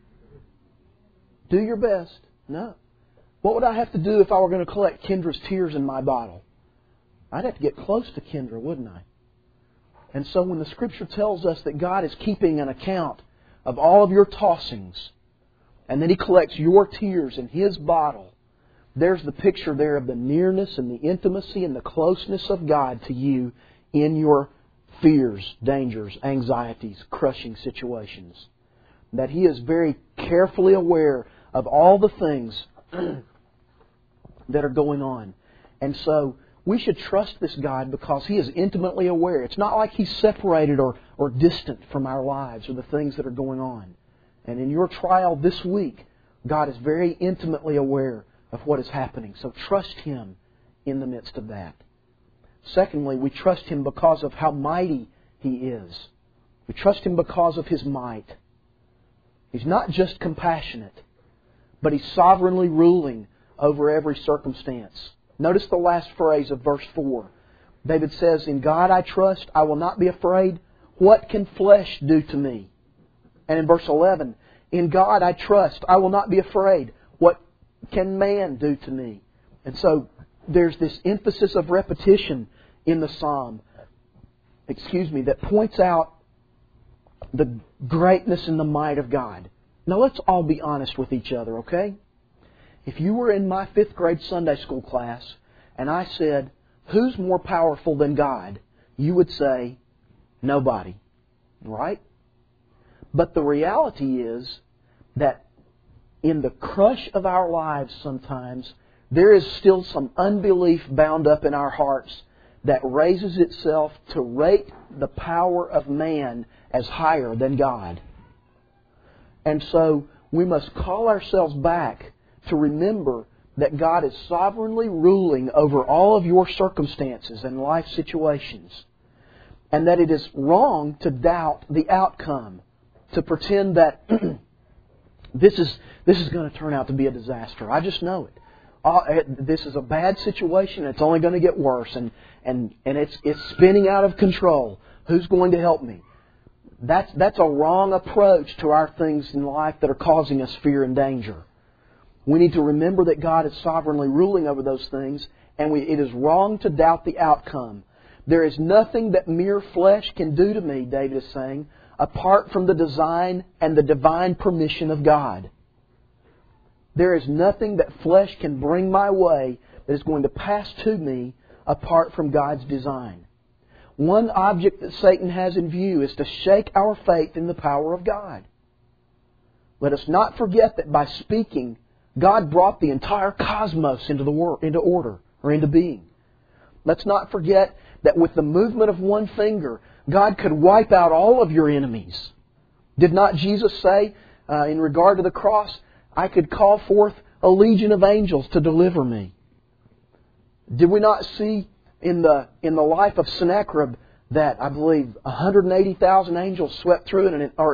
Do your best. No. What would I have to do if I were going to collect Kendra's tears in my bottle? I'd have to get close to Kendra, wouldn't I? And so when the Scripture tells us that God is keeping an account of all of your tossings, and then He collects your tears in His bottle, there's the picture there of the nearness and the intimacy and the closeness of God to you in your fears, dangers, anxieties, crushing situations. That He is very carefully aware of all the things that are going on. And so we should trust this God because He is intimately aware. It's not like He's separated or distant from our lives or the things that are going on. And in your trial this week, God is very intimately aware of what is happening. So trust Him in the midst of that. Secondly, we trust Him because of how mighty He is. We trust Him because of His might. He's not just compassionate, but He's sovereignly ruling over every circumstance. Notice the last phrase of verse 4. David says, "In God I trust, I will not be afraid. What can flesh do to me?" And in verse 11, "In God I trust, I will not be afraid. What can man do to me?" And so there's this emphasis of repetition in the psalm, that points out the greatness and the might of God. Now let's all be honest with each other, okay? If you were in my 5th grade Sunday school class and I said, "Who's more powerful than God?" you would say, "Nobody." Right? But the reality is that in the crush of our lives sometimes, there is still some unbelief bound up in our hearts that raises itself to rate the power of man as higher than God. And so we must call ourselves back to remember that God is sovereignly ruling over all of your circumstances and life situations. And that it is wrong to doubt the outcome, to pretend that this is going to turn out to be a disaster. I just know it. This is a bad situation. It's only going to get worse, and it's spinning out of control. Who's going to help me? That's a wrong approach to our things in life that are causing us fear and danger. We need to remember that God is sovereignly ruling over those things, and it is wrong to doubt the outcome. There is nothing that mere flesh can do to me, David is saying, apart from the design and the divine permission of God. There is nothing that flesh can bring my way that is going to pass to me apart from God's design. One object that Satan has in view is to shake our faith in the power of God. Let us not forget that by speaking, God brought the entire cosmos into order, or into being. Let's not forget that with the movement of one finger, God could wipe out all of your enemies. Did not Jesus say, in regard to the cross, I could call forth a legion of angels to deliver me? Did we not see in the life of Sennacherib that I believe 180,000 angels swept through,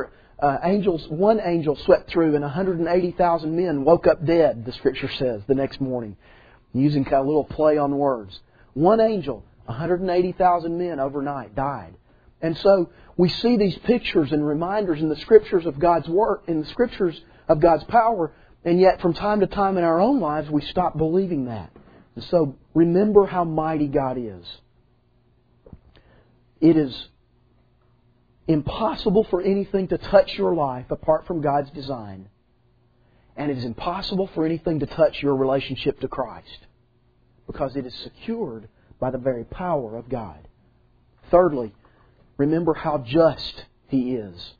one angel swept through, and 180,000 men woke up dead, the Scripture says, the next morning, using kind of a little play on words. One angel, 180,000 men overnight died. And so we see these pictures and reminders in the Scriptures of God's work, in the Scriptures of God's power, and yet from time to time in our own lives we stop believing that. And so remember how mighty God is. It is impossible for anything to touch your life apart from God's design. And it is impossible for anything to touch your relationship to Christ, because it is secured by the very power of God. Thirdly, remember how just He is.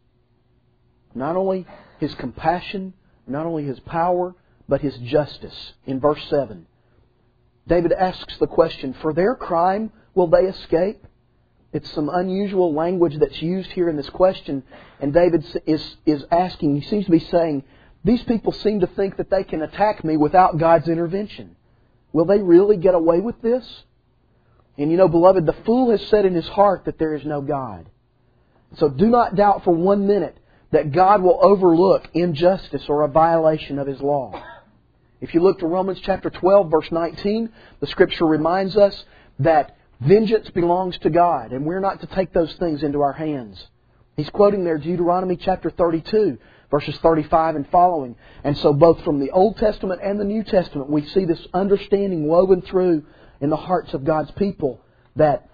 Not only His compassion, not only His power, but His justice. In verse 7, David asks the question, for their crime will they escape? It's some unusual language that's used here in this question. And David is asking, he seems to be saying, these people seem to think that they can attack me without God's intervention. Will they really get away with this? And you know, beloved, the fool has said in his heart that there is no God. So do not doubt for 1 minute that God will overlook injustice or a violation of His law. If you look to Romans chapter 12, verse 19, the Scripture reminds us that vengeance belongs to God, and we're not to take those things into our hands. He's quoting there Deuteronomy chapter 32, verses 35 and following. And so both from the Old Testament and the New Testament, we see this understanding woven through in the hearts of God's people that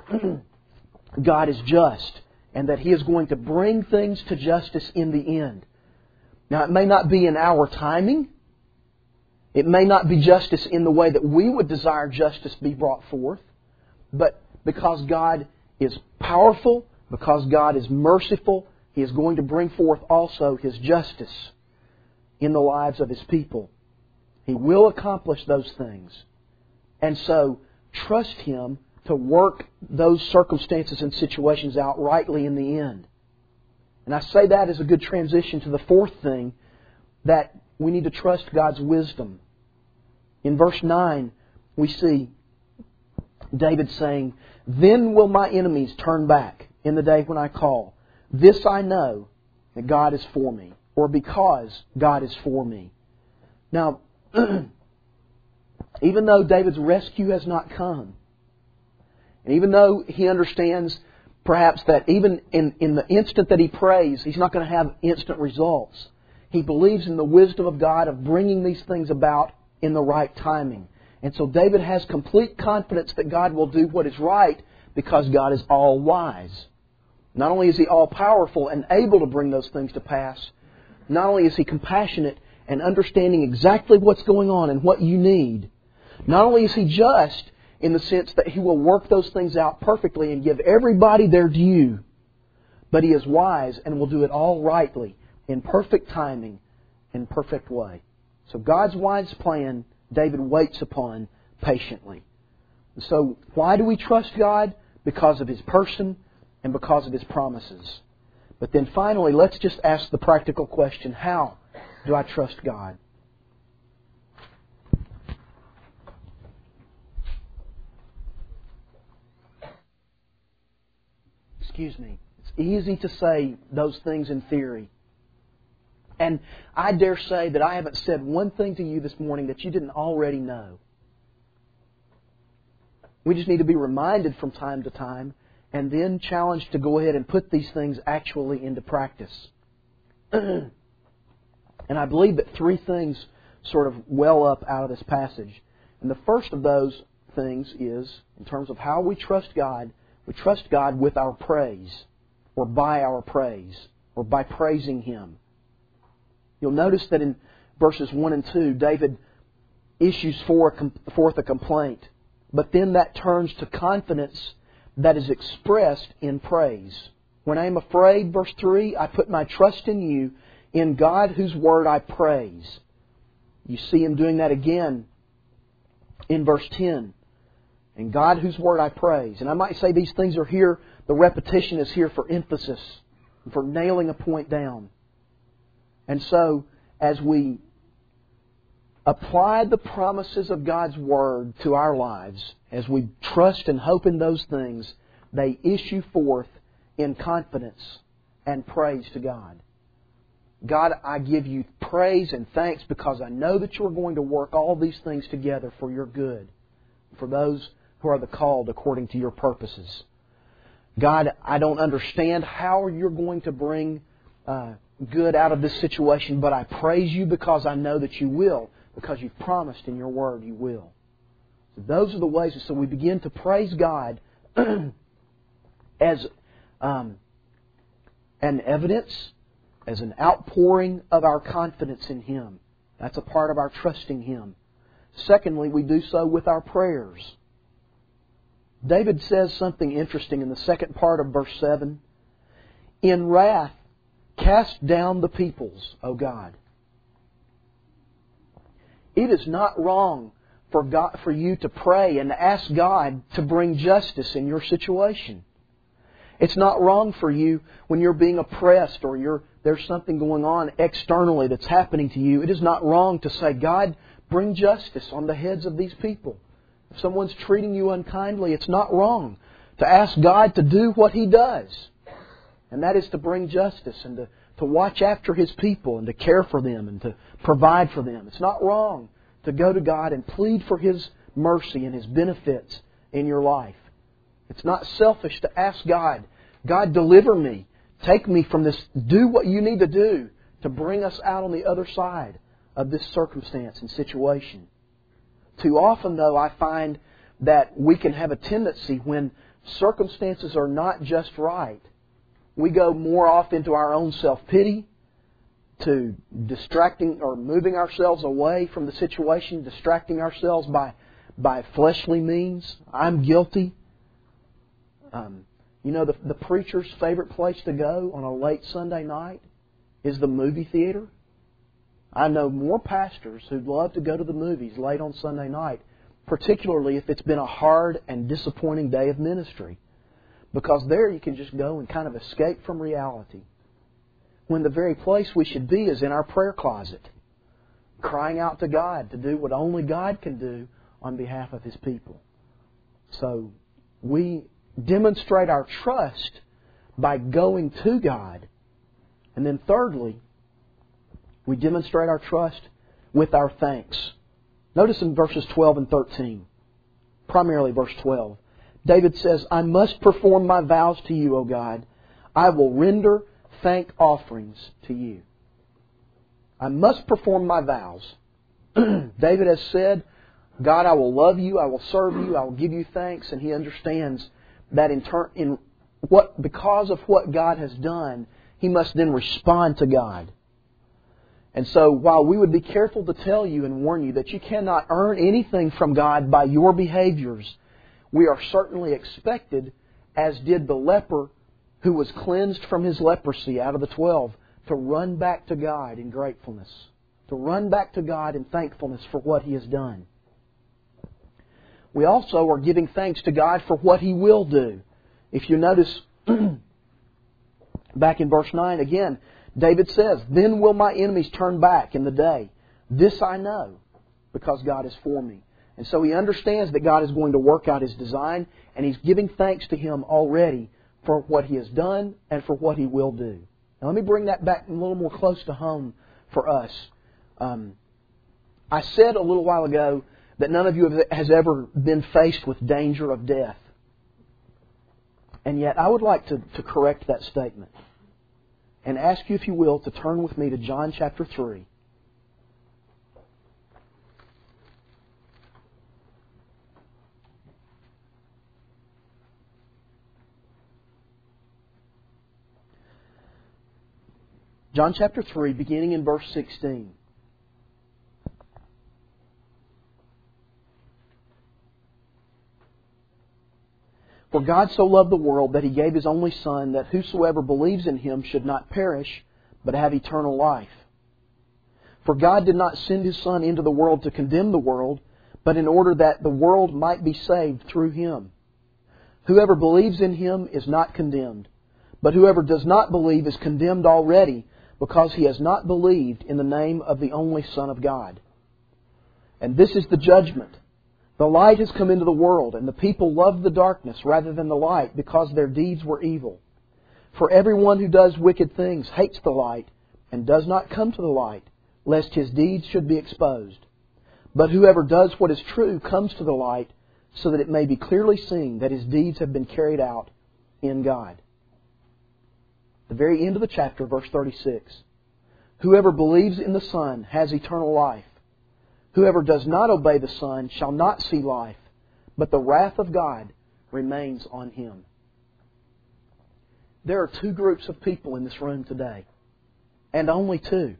God is just and that He is going to bring things to justice in the end. Now, it may not be in our timing. It may not be justice in the way that we would desire justice be brought forth. But because God is powerful, because God is merciful, He is going to bring forth also His justice in the lives of His people. He will accomplish those things. And so, trust Him to work those circumstances and situations out rightly in the end. And I say that as a good transition to the fourth thing, that we need to trust God's wisdom. In verse 9, we see David saying, then will my enemies turn back in the day when I call. This I know, that God is for me, or because God is for me. Now, even though David's rescue has not come, and even though he understands perhaps that even in the instant that he prays, he's not going to have instant results, he believes in the wisdom of God of bringing these things about in the right timing. And so David has complete confidence that God will do what is right because God is all-wise. Not only is He all-powerful and able to bring those things to pass, not only is He compassionate and understanding exactly what's going on and what you need, not only is He just in the sense that He will work those things out perfectly and give everybody their due, But He is wise and will do it all rightly, in perfect timing, in perfect way. So God's wise plan, David waits upon patiently. So why do we trust God? Because of His person and because of His promises. But then finally, let's just ask the practical question, how do I trust God? Excuse me. It's easy to say those things in theory. And I dare say that I haven't said one thing to you this morning that you didn't already know. We just need to be reminded from time to time and then challenged to go ahead and put these things actually into practice. And I believe that three things sort of well up out of this passage. And the first of those things is, in terms of how we trust God with our praise, or by our praise, or by praising Him. You'll notice that in verses 1 and 2, David issues forth a complaint. But then that turns to confidence that is expressed in praise. When I am afraid, verse 3, I put my trust in You, in God whose Word I praise. You see him doing that again in verse 10. In God whose Word I praise. And I might say these things are here, the repetition is here for emphasis, for nailing a point down. And so, as we apply the promises of God's Word to our lives, as we trust and hope in those things, they issue forth in confidence and praise to God. God, I give You praise and thanks because I know that You're going to work all these things together for Your good, for those who are the called according to Your purposes. God, I don't understand how You're going to bring good out of this situation, but I praise You because I know that You will, because You've promised in Your Word You will. So those are the ways. So we begin to praise God as an evidence, as an outpouring of our confidence in Him. That's a part of our trusting Him. Secondly, we do so with our prayers. David says something interesting in the second part of verse 7. In wrath, cast down the peoples, O God. It is not wrong for you to pray and to ask God to bring justice in your situation. It's not wrong for you when you're being oppressed or there's something going on externally that's happening to you. It is not wrong to say, God, bring justice on the heads of these people. If someone's treating you unkindly, it's not wrong to ask God to do what He does. And that is to bring justice and to watch after His people and to care for them and to provide for them. It's not wrong to go to God and plead for His mercy and His benefits in your life. It's not selfish to ask God, God, deliver me. Take me from this. Do what You need to do to bring us out on the other side of this circumstance and situation. Too often, though, I find that we can have a tendency when circumstances are not just right, we go more off into our own self-pity, to distracting or moving ourselves away from the situation, distracting ourselves by fleshly means. I'm guilty. The preacher's favorite place to go on a late Sunday night is the movie theater. I know more pastors who'd love to go to the movies late on Sunday night, particularly if it's been a hard and disappointing day of ministry. Because there you can just go and kind of escape from reality. When the very place we should be is in our prayer closet, crying out to God to do what only God can do on behalf of His people. So we demonstrate our trust by going to God. And then thirdly, we demonstrate our trust with our thanks. Notice in verses 12 and 13, primarily verse 12, David says, I must perform my vows to You, O God. I will render thank offerings to You. I must perform my vows. David has said, God, I will love You, I will serve You, I will give You thanks, and he understands that because of what God has done, he must then respond to God. And so while we would be careful to tell you and warn you that you cannot earn anything from God by your behaviors, we are certainly expected, as did the leper who was cleansed from his leprosy out of the 12, to run back to God in gratefulness, to run back to God in thankfulness for what He has done. We also are giving thanks to God for what He will do. If you notice, back in verse 9 again, David says, "Then will my enemies turn back in the day. This I know, because God is for me." And so he understands that God is going to work out His design, and he's giving thanks to Him already for what He has done and for what He will do. Now let me bring that back a little more close to home for us. I said a little while ago that none of you has ever been faced with danger of death. And yet I would like to correct that statement and ask you, if you will, to turn with me to John chapter 3. John chapter 3, beginning in verse 16. "For God so loved the world that He gave His only Son, that whosoever believes in Him should not perish, but have eternal life. For God did not send His Son into the world to condemn the world, but in order that the world might be saved through Him. Whoever believes in Him is not condemned, but whoever does not believe is condemned already, because he has not believed in the name of the only Son of God. And this is the judgment. The light has come into the world, and the people loved the darkness rather than the light, because their deeds were evil. For everyone who does wicked things hates the light, and does not come to the light, lest his deeds should be exposed. But whoever does what is true comes to the light, so that it may be clearly seen that his deeds have been carried out in God." The very end of the chapter, verse 36. "Whoever believes in the Son has eternal life. Whoever does not obey the Son shall not see life, but the wrath of God remains on him." There are two groups of people in this room today, and only two.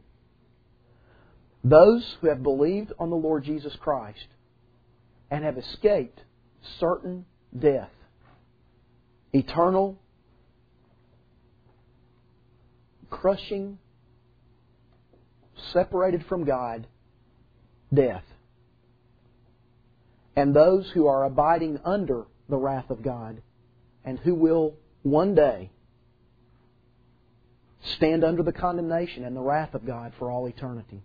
Those who have believed on the Lord Jesus Christ and have escaped certain death, eternal, crushing, separated from God death. And those who are abiding under the wrath of God, and who will one day stand under the condemnation and the wrath of God for all eternity.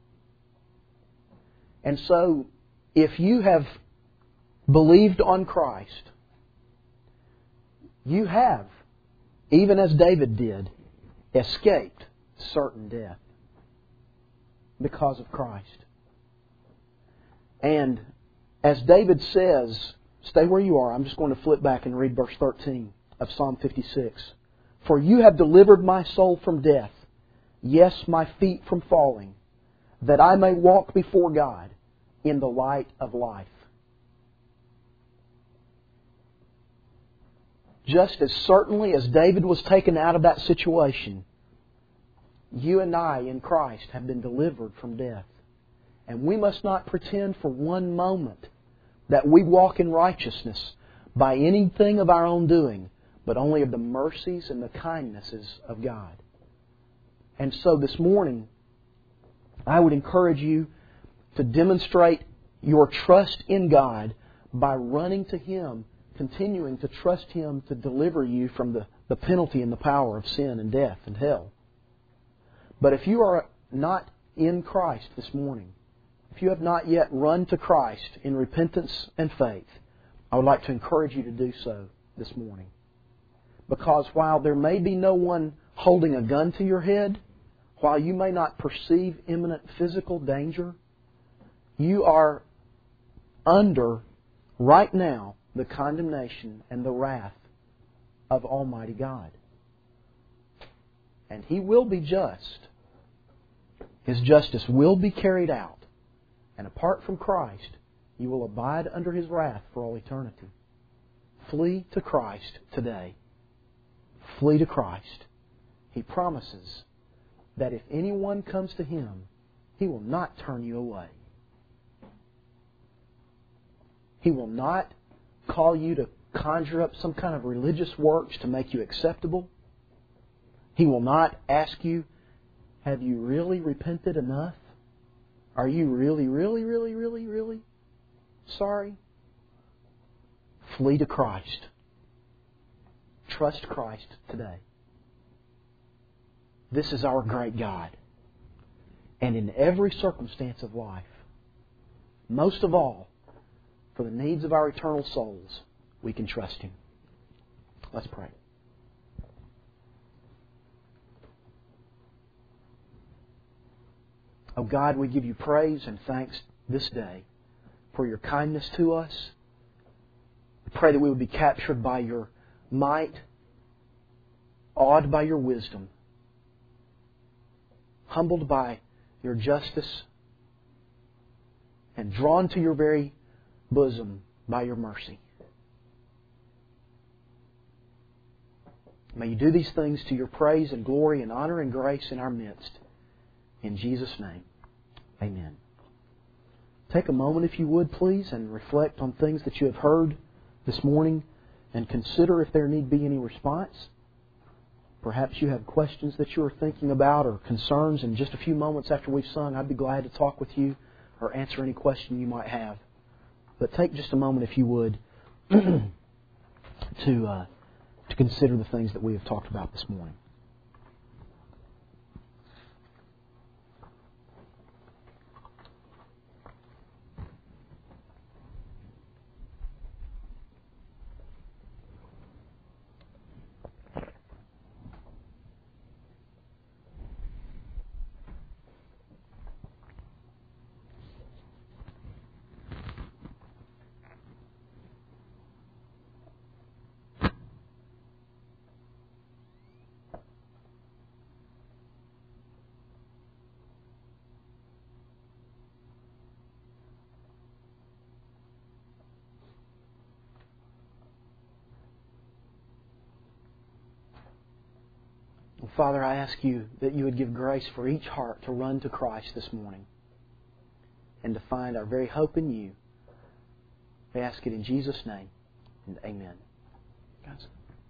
And so, if you have believed on Christ, you have, even as David did, escaped certain death because of Christ. And as David says, stay where you are. I'm just going to flip back and read verse 13 of Psalm 56. "For you have delivered my soul from death, yes, my feet from falling, that I may walk before God in the light of life." Just as certainly as David was taken out of that situation, you and I in Christ have been delivered from death. And we must not pretend for one moment that we walk in righteousness by anything of our own doing, but only of the mercies and the kindnesses of God. And so this morning, I would encourage you to demonstrate your trust in God by running to Him, continuing to trust Him to deliver you from the penalty and the power of sin and death and hell. But if you are not in Christ this morning, if you have not yet run to Christ in repentance and faith, I would like to encourage you to do so this morning. Because while there may be no one holding a gun to your head, while you may not perceive imminent physical danger, you are under, right now, the condemnation and the wrath of Almighty God. And He will be just. His justice will be carried out. And apart from Christ, you will abide under His wrath for all eternity. Flee to Christ today. Flee to Christ. He promises that if anyone comes to Him, He will not turn you away. He will not call you to conjure up some kind of religious works to make you acceptable. He will not ask you, have you really repented enough? Are you really, really, really, really, really sorry? Flee to Christ. Trust Christ today. This is our great God. And in every circumstance of life, most of all, for the needs of our eternal souls, we can trust Him. Let's pray. Oh God, we give You praise and thanks this day for Your kindness to us. We pray that we would be captured by Your might, awed by Your wisdom, humbled by Your justice, and drawn to Your very bosom by Your mercy. May You do these things to Your praise and glory and honor and grace in our midst. In Jesus' name, amen. Take a moment, if you would, please, and reflect on things that you have heard this morning and consider if there need be any response. Perhaps you have questions that you are thinking about or concerns. In just a few moments after we've sung, I'd be glad to talk with you or answer any question you might have. But take just a moment, if you would, to consider the things that we have talked about this morning. Father, I ask You that You would give grace for each heart to run to Christ this morning and to find our very hope in You. I ask it in Jesus' name, and amen. Guys.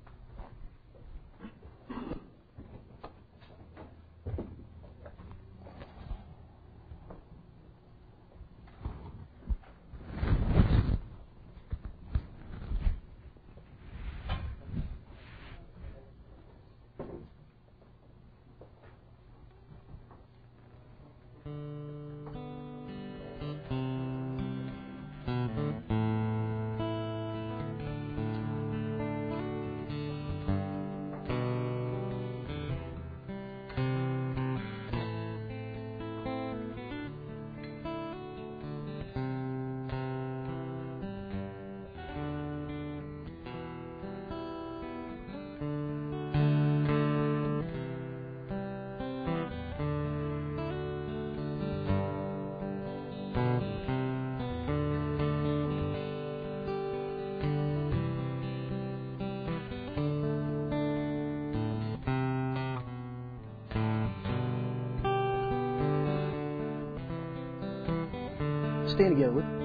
Stand together with me.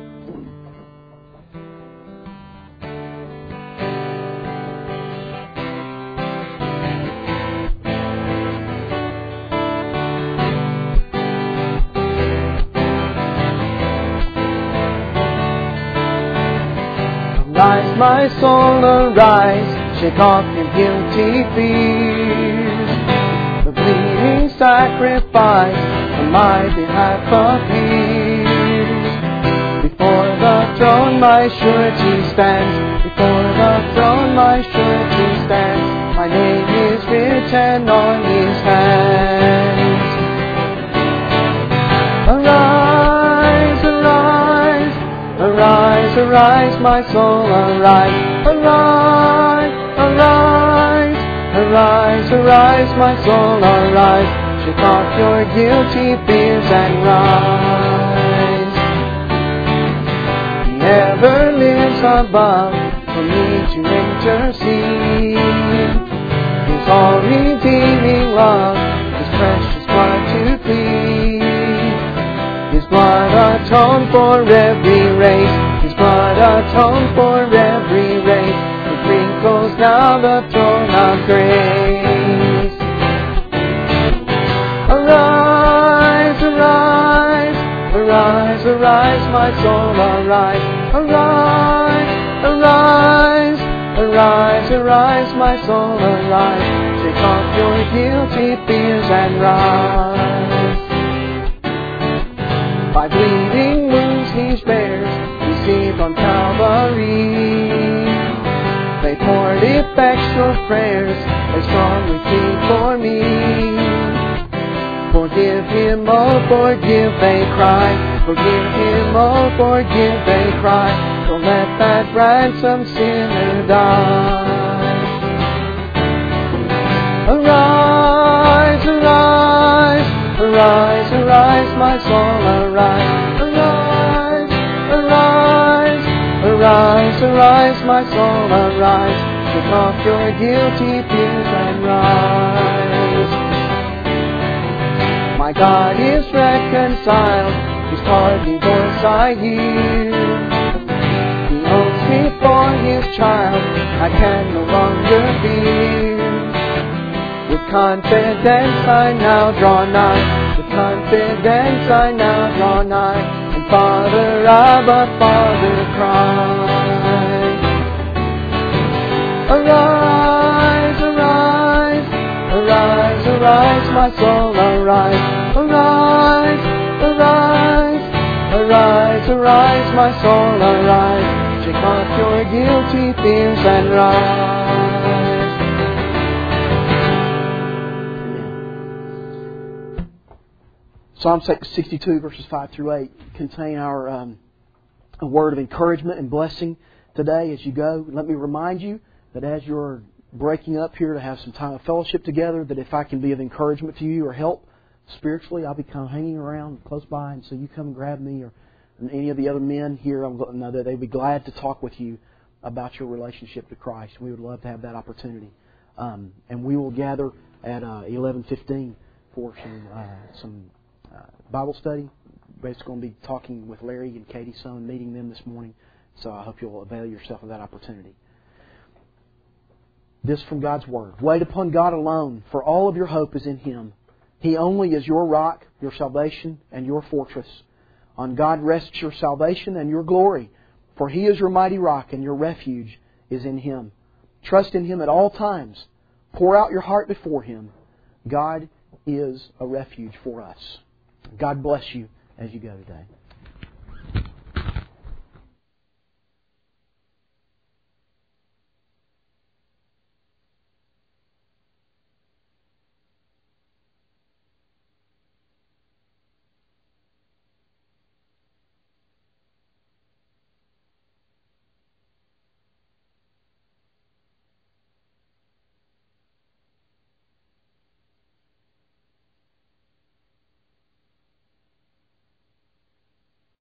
Arise, my soul, arise, shake off your guilty fears. The bleeding sacrifice on my behalf appears. Before the throne my surety stands. Before the throne my surety stands. My name is written on His hands. Arise, arise, arise, arise, my soul, arise. Arise, arise, arise, arise, my soul, arise. Shake off your guilty fears and rise. Never lives above for me to intercede. His all-redeeming love, His precious blood to plead. His blood atoned for every race. His blood atoned for every race. It wrinkles now the throne of grace. arise, my soul, arise. Arise, arise, arise, arise, my soul, arise. Shake off your guilty fears and rise. By bleeding wounds He bears, received on Calvary. They poured effectual prayers, they strongly plead for me. Forgive Him, oh forgive, they cry. Forgive Him, oh forgive, they cry. Don't let that ransomed sinner die. Arise, arise, arise, arise, my soul, arise. Arise, arise, arise, arise, my soul, arise. Shake off your guilty fears and rise. My God is reconciled, His parting voice I hear. He owns me for His child, I can no longer fear. With confidence I now draw nigh, with confidence I now draw nigh, and Father, Abba, Father, cry. Arise, arise, arise, arise, my soul, arise. Arise, arise, arise, arise, my soul, arise. Shake off your guilty fears and rise. Psalm 62, verses 5 through 8 contain our a word of encouragement and blessing today as you go. Let me remind you that as you're breaking up here to have some time of fellowship together, that if I can be of encouragement to you or help spiritually, I'll be kind of hanging around close by, and so you come and grab me or any of the other men here. I know that they'd be glad to talk with you about your relationship to Christ. We would love to have that opportunity. And we will gather at 11:15 for some Bible study. Basically going to be talking with Larry and Katie's son, meeting them this morning. So I hope you'll avail yourself of that opportunity. This from God's Word. Wait upon God alone, for all of your hope is in Him. He only is your rock, your salvation, and your fortress. On God rests your salvation and your glory, for He is your mighty rock, and your refuge is in Him. Trust in Him at all times. Pour out your heart before Him. God is a refuge for us. God bless you as you go today.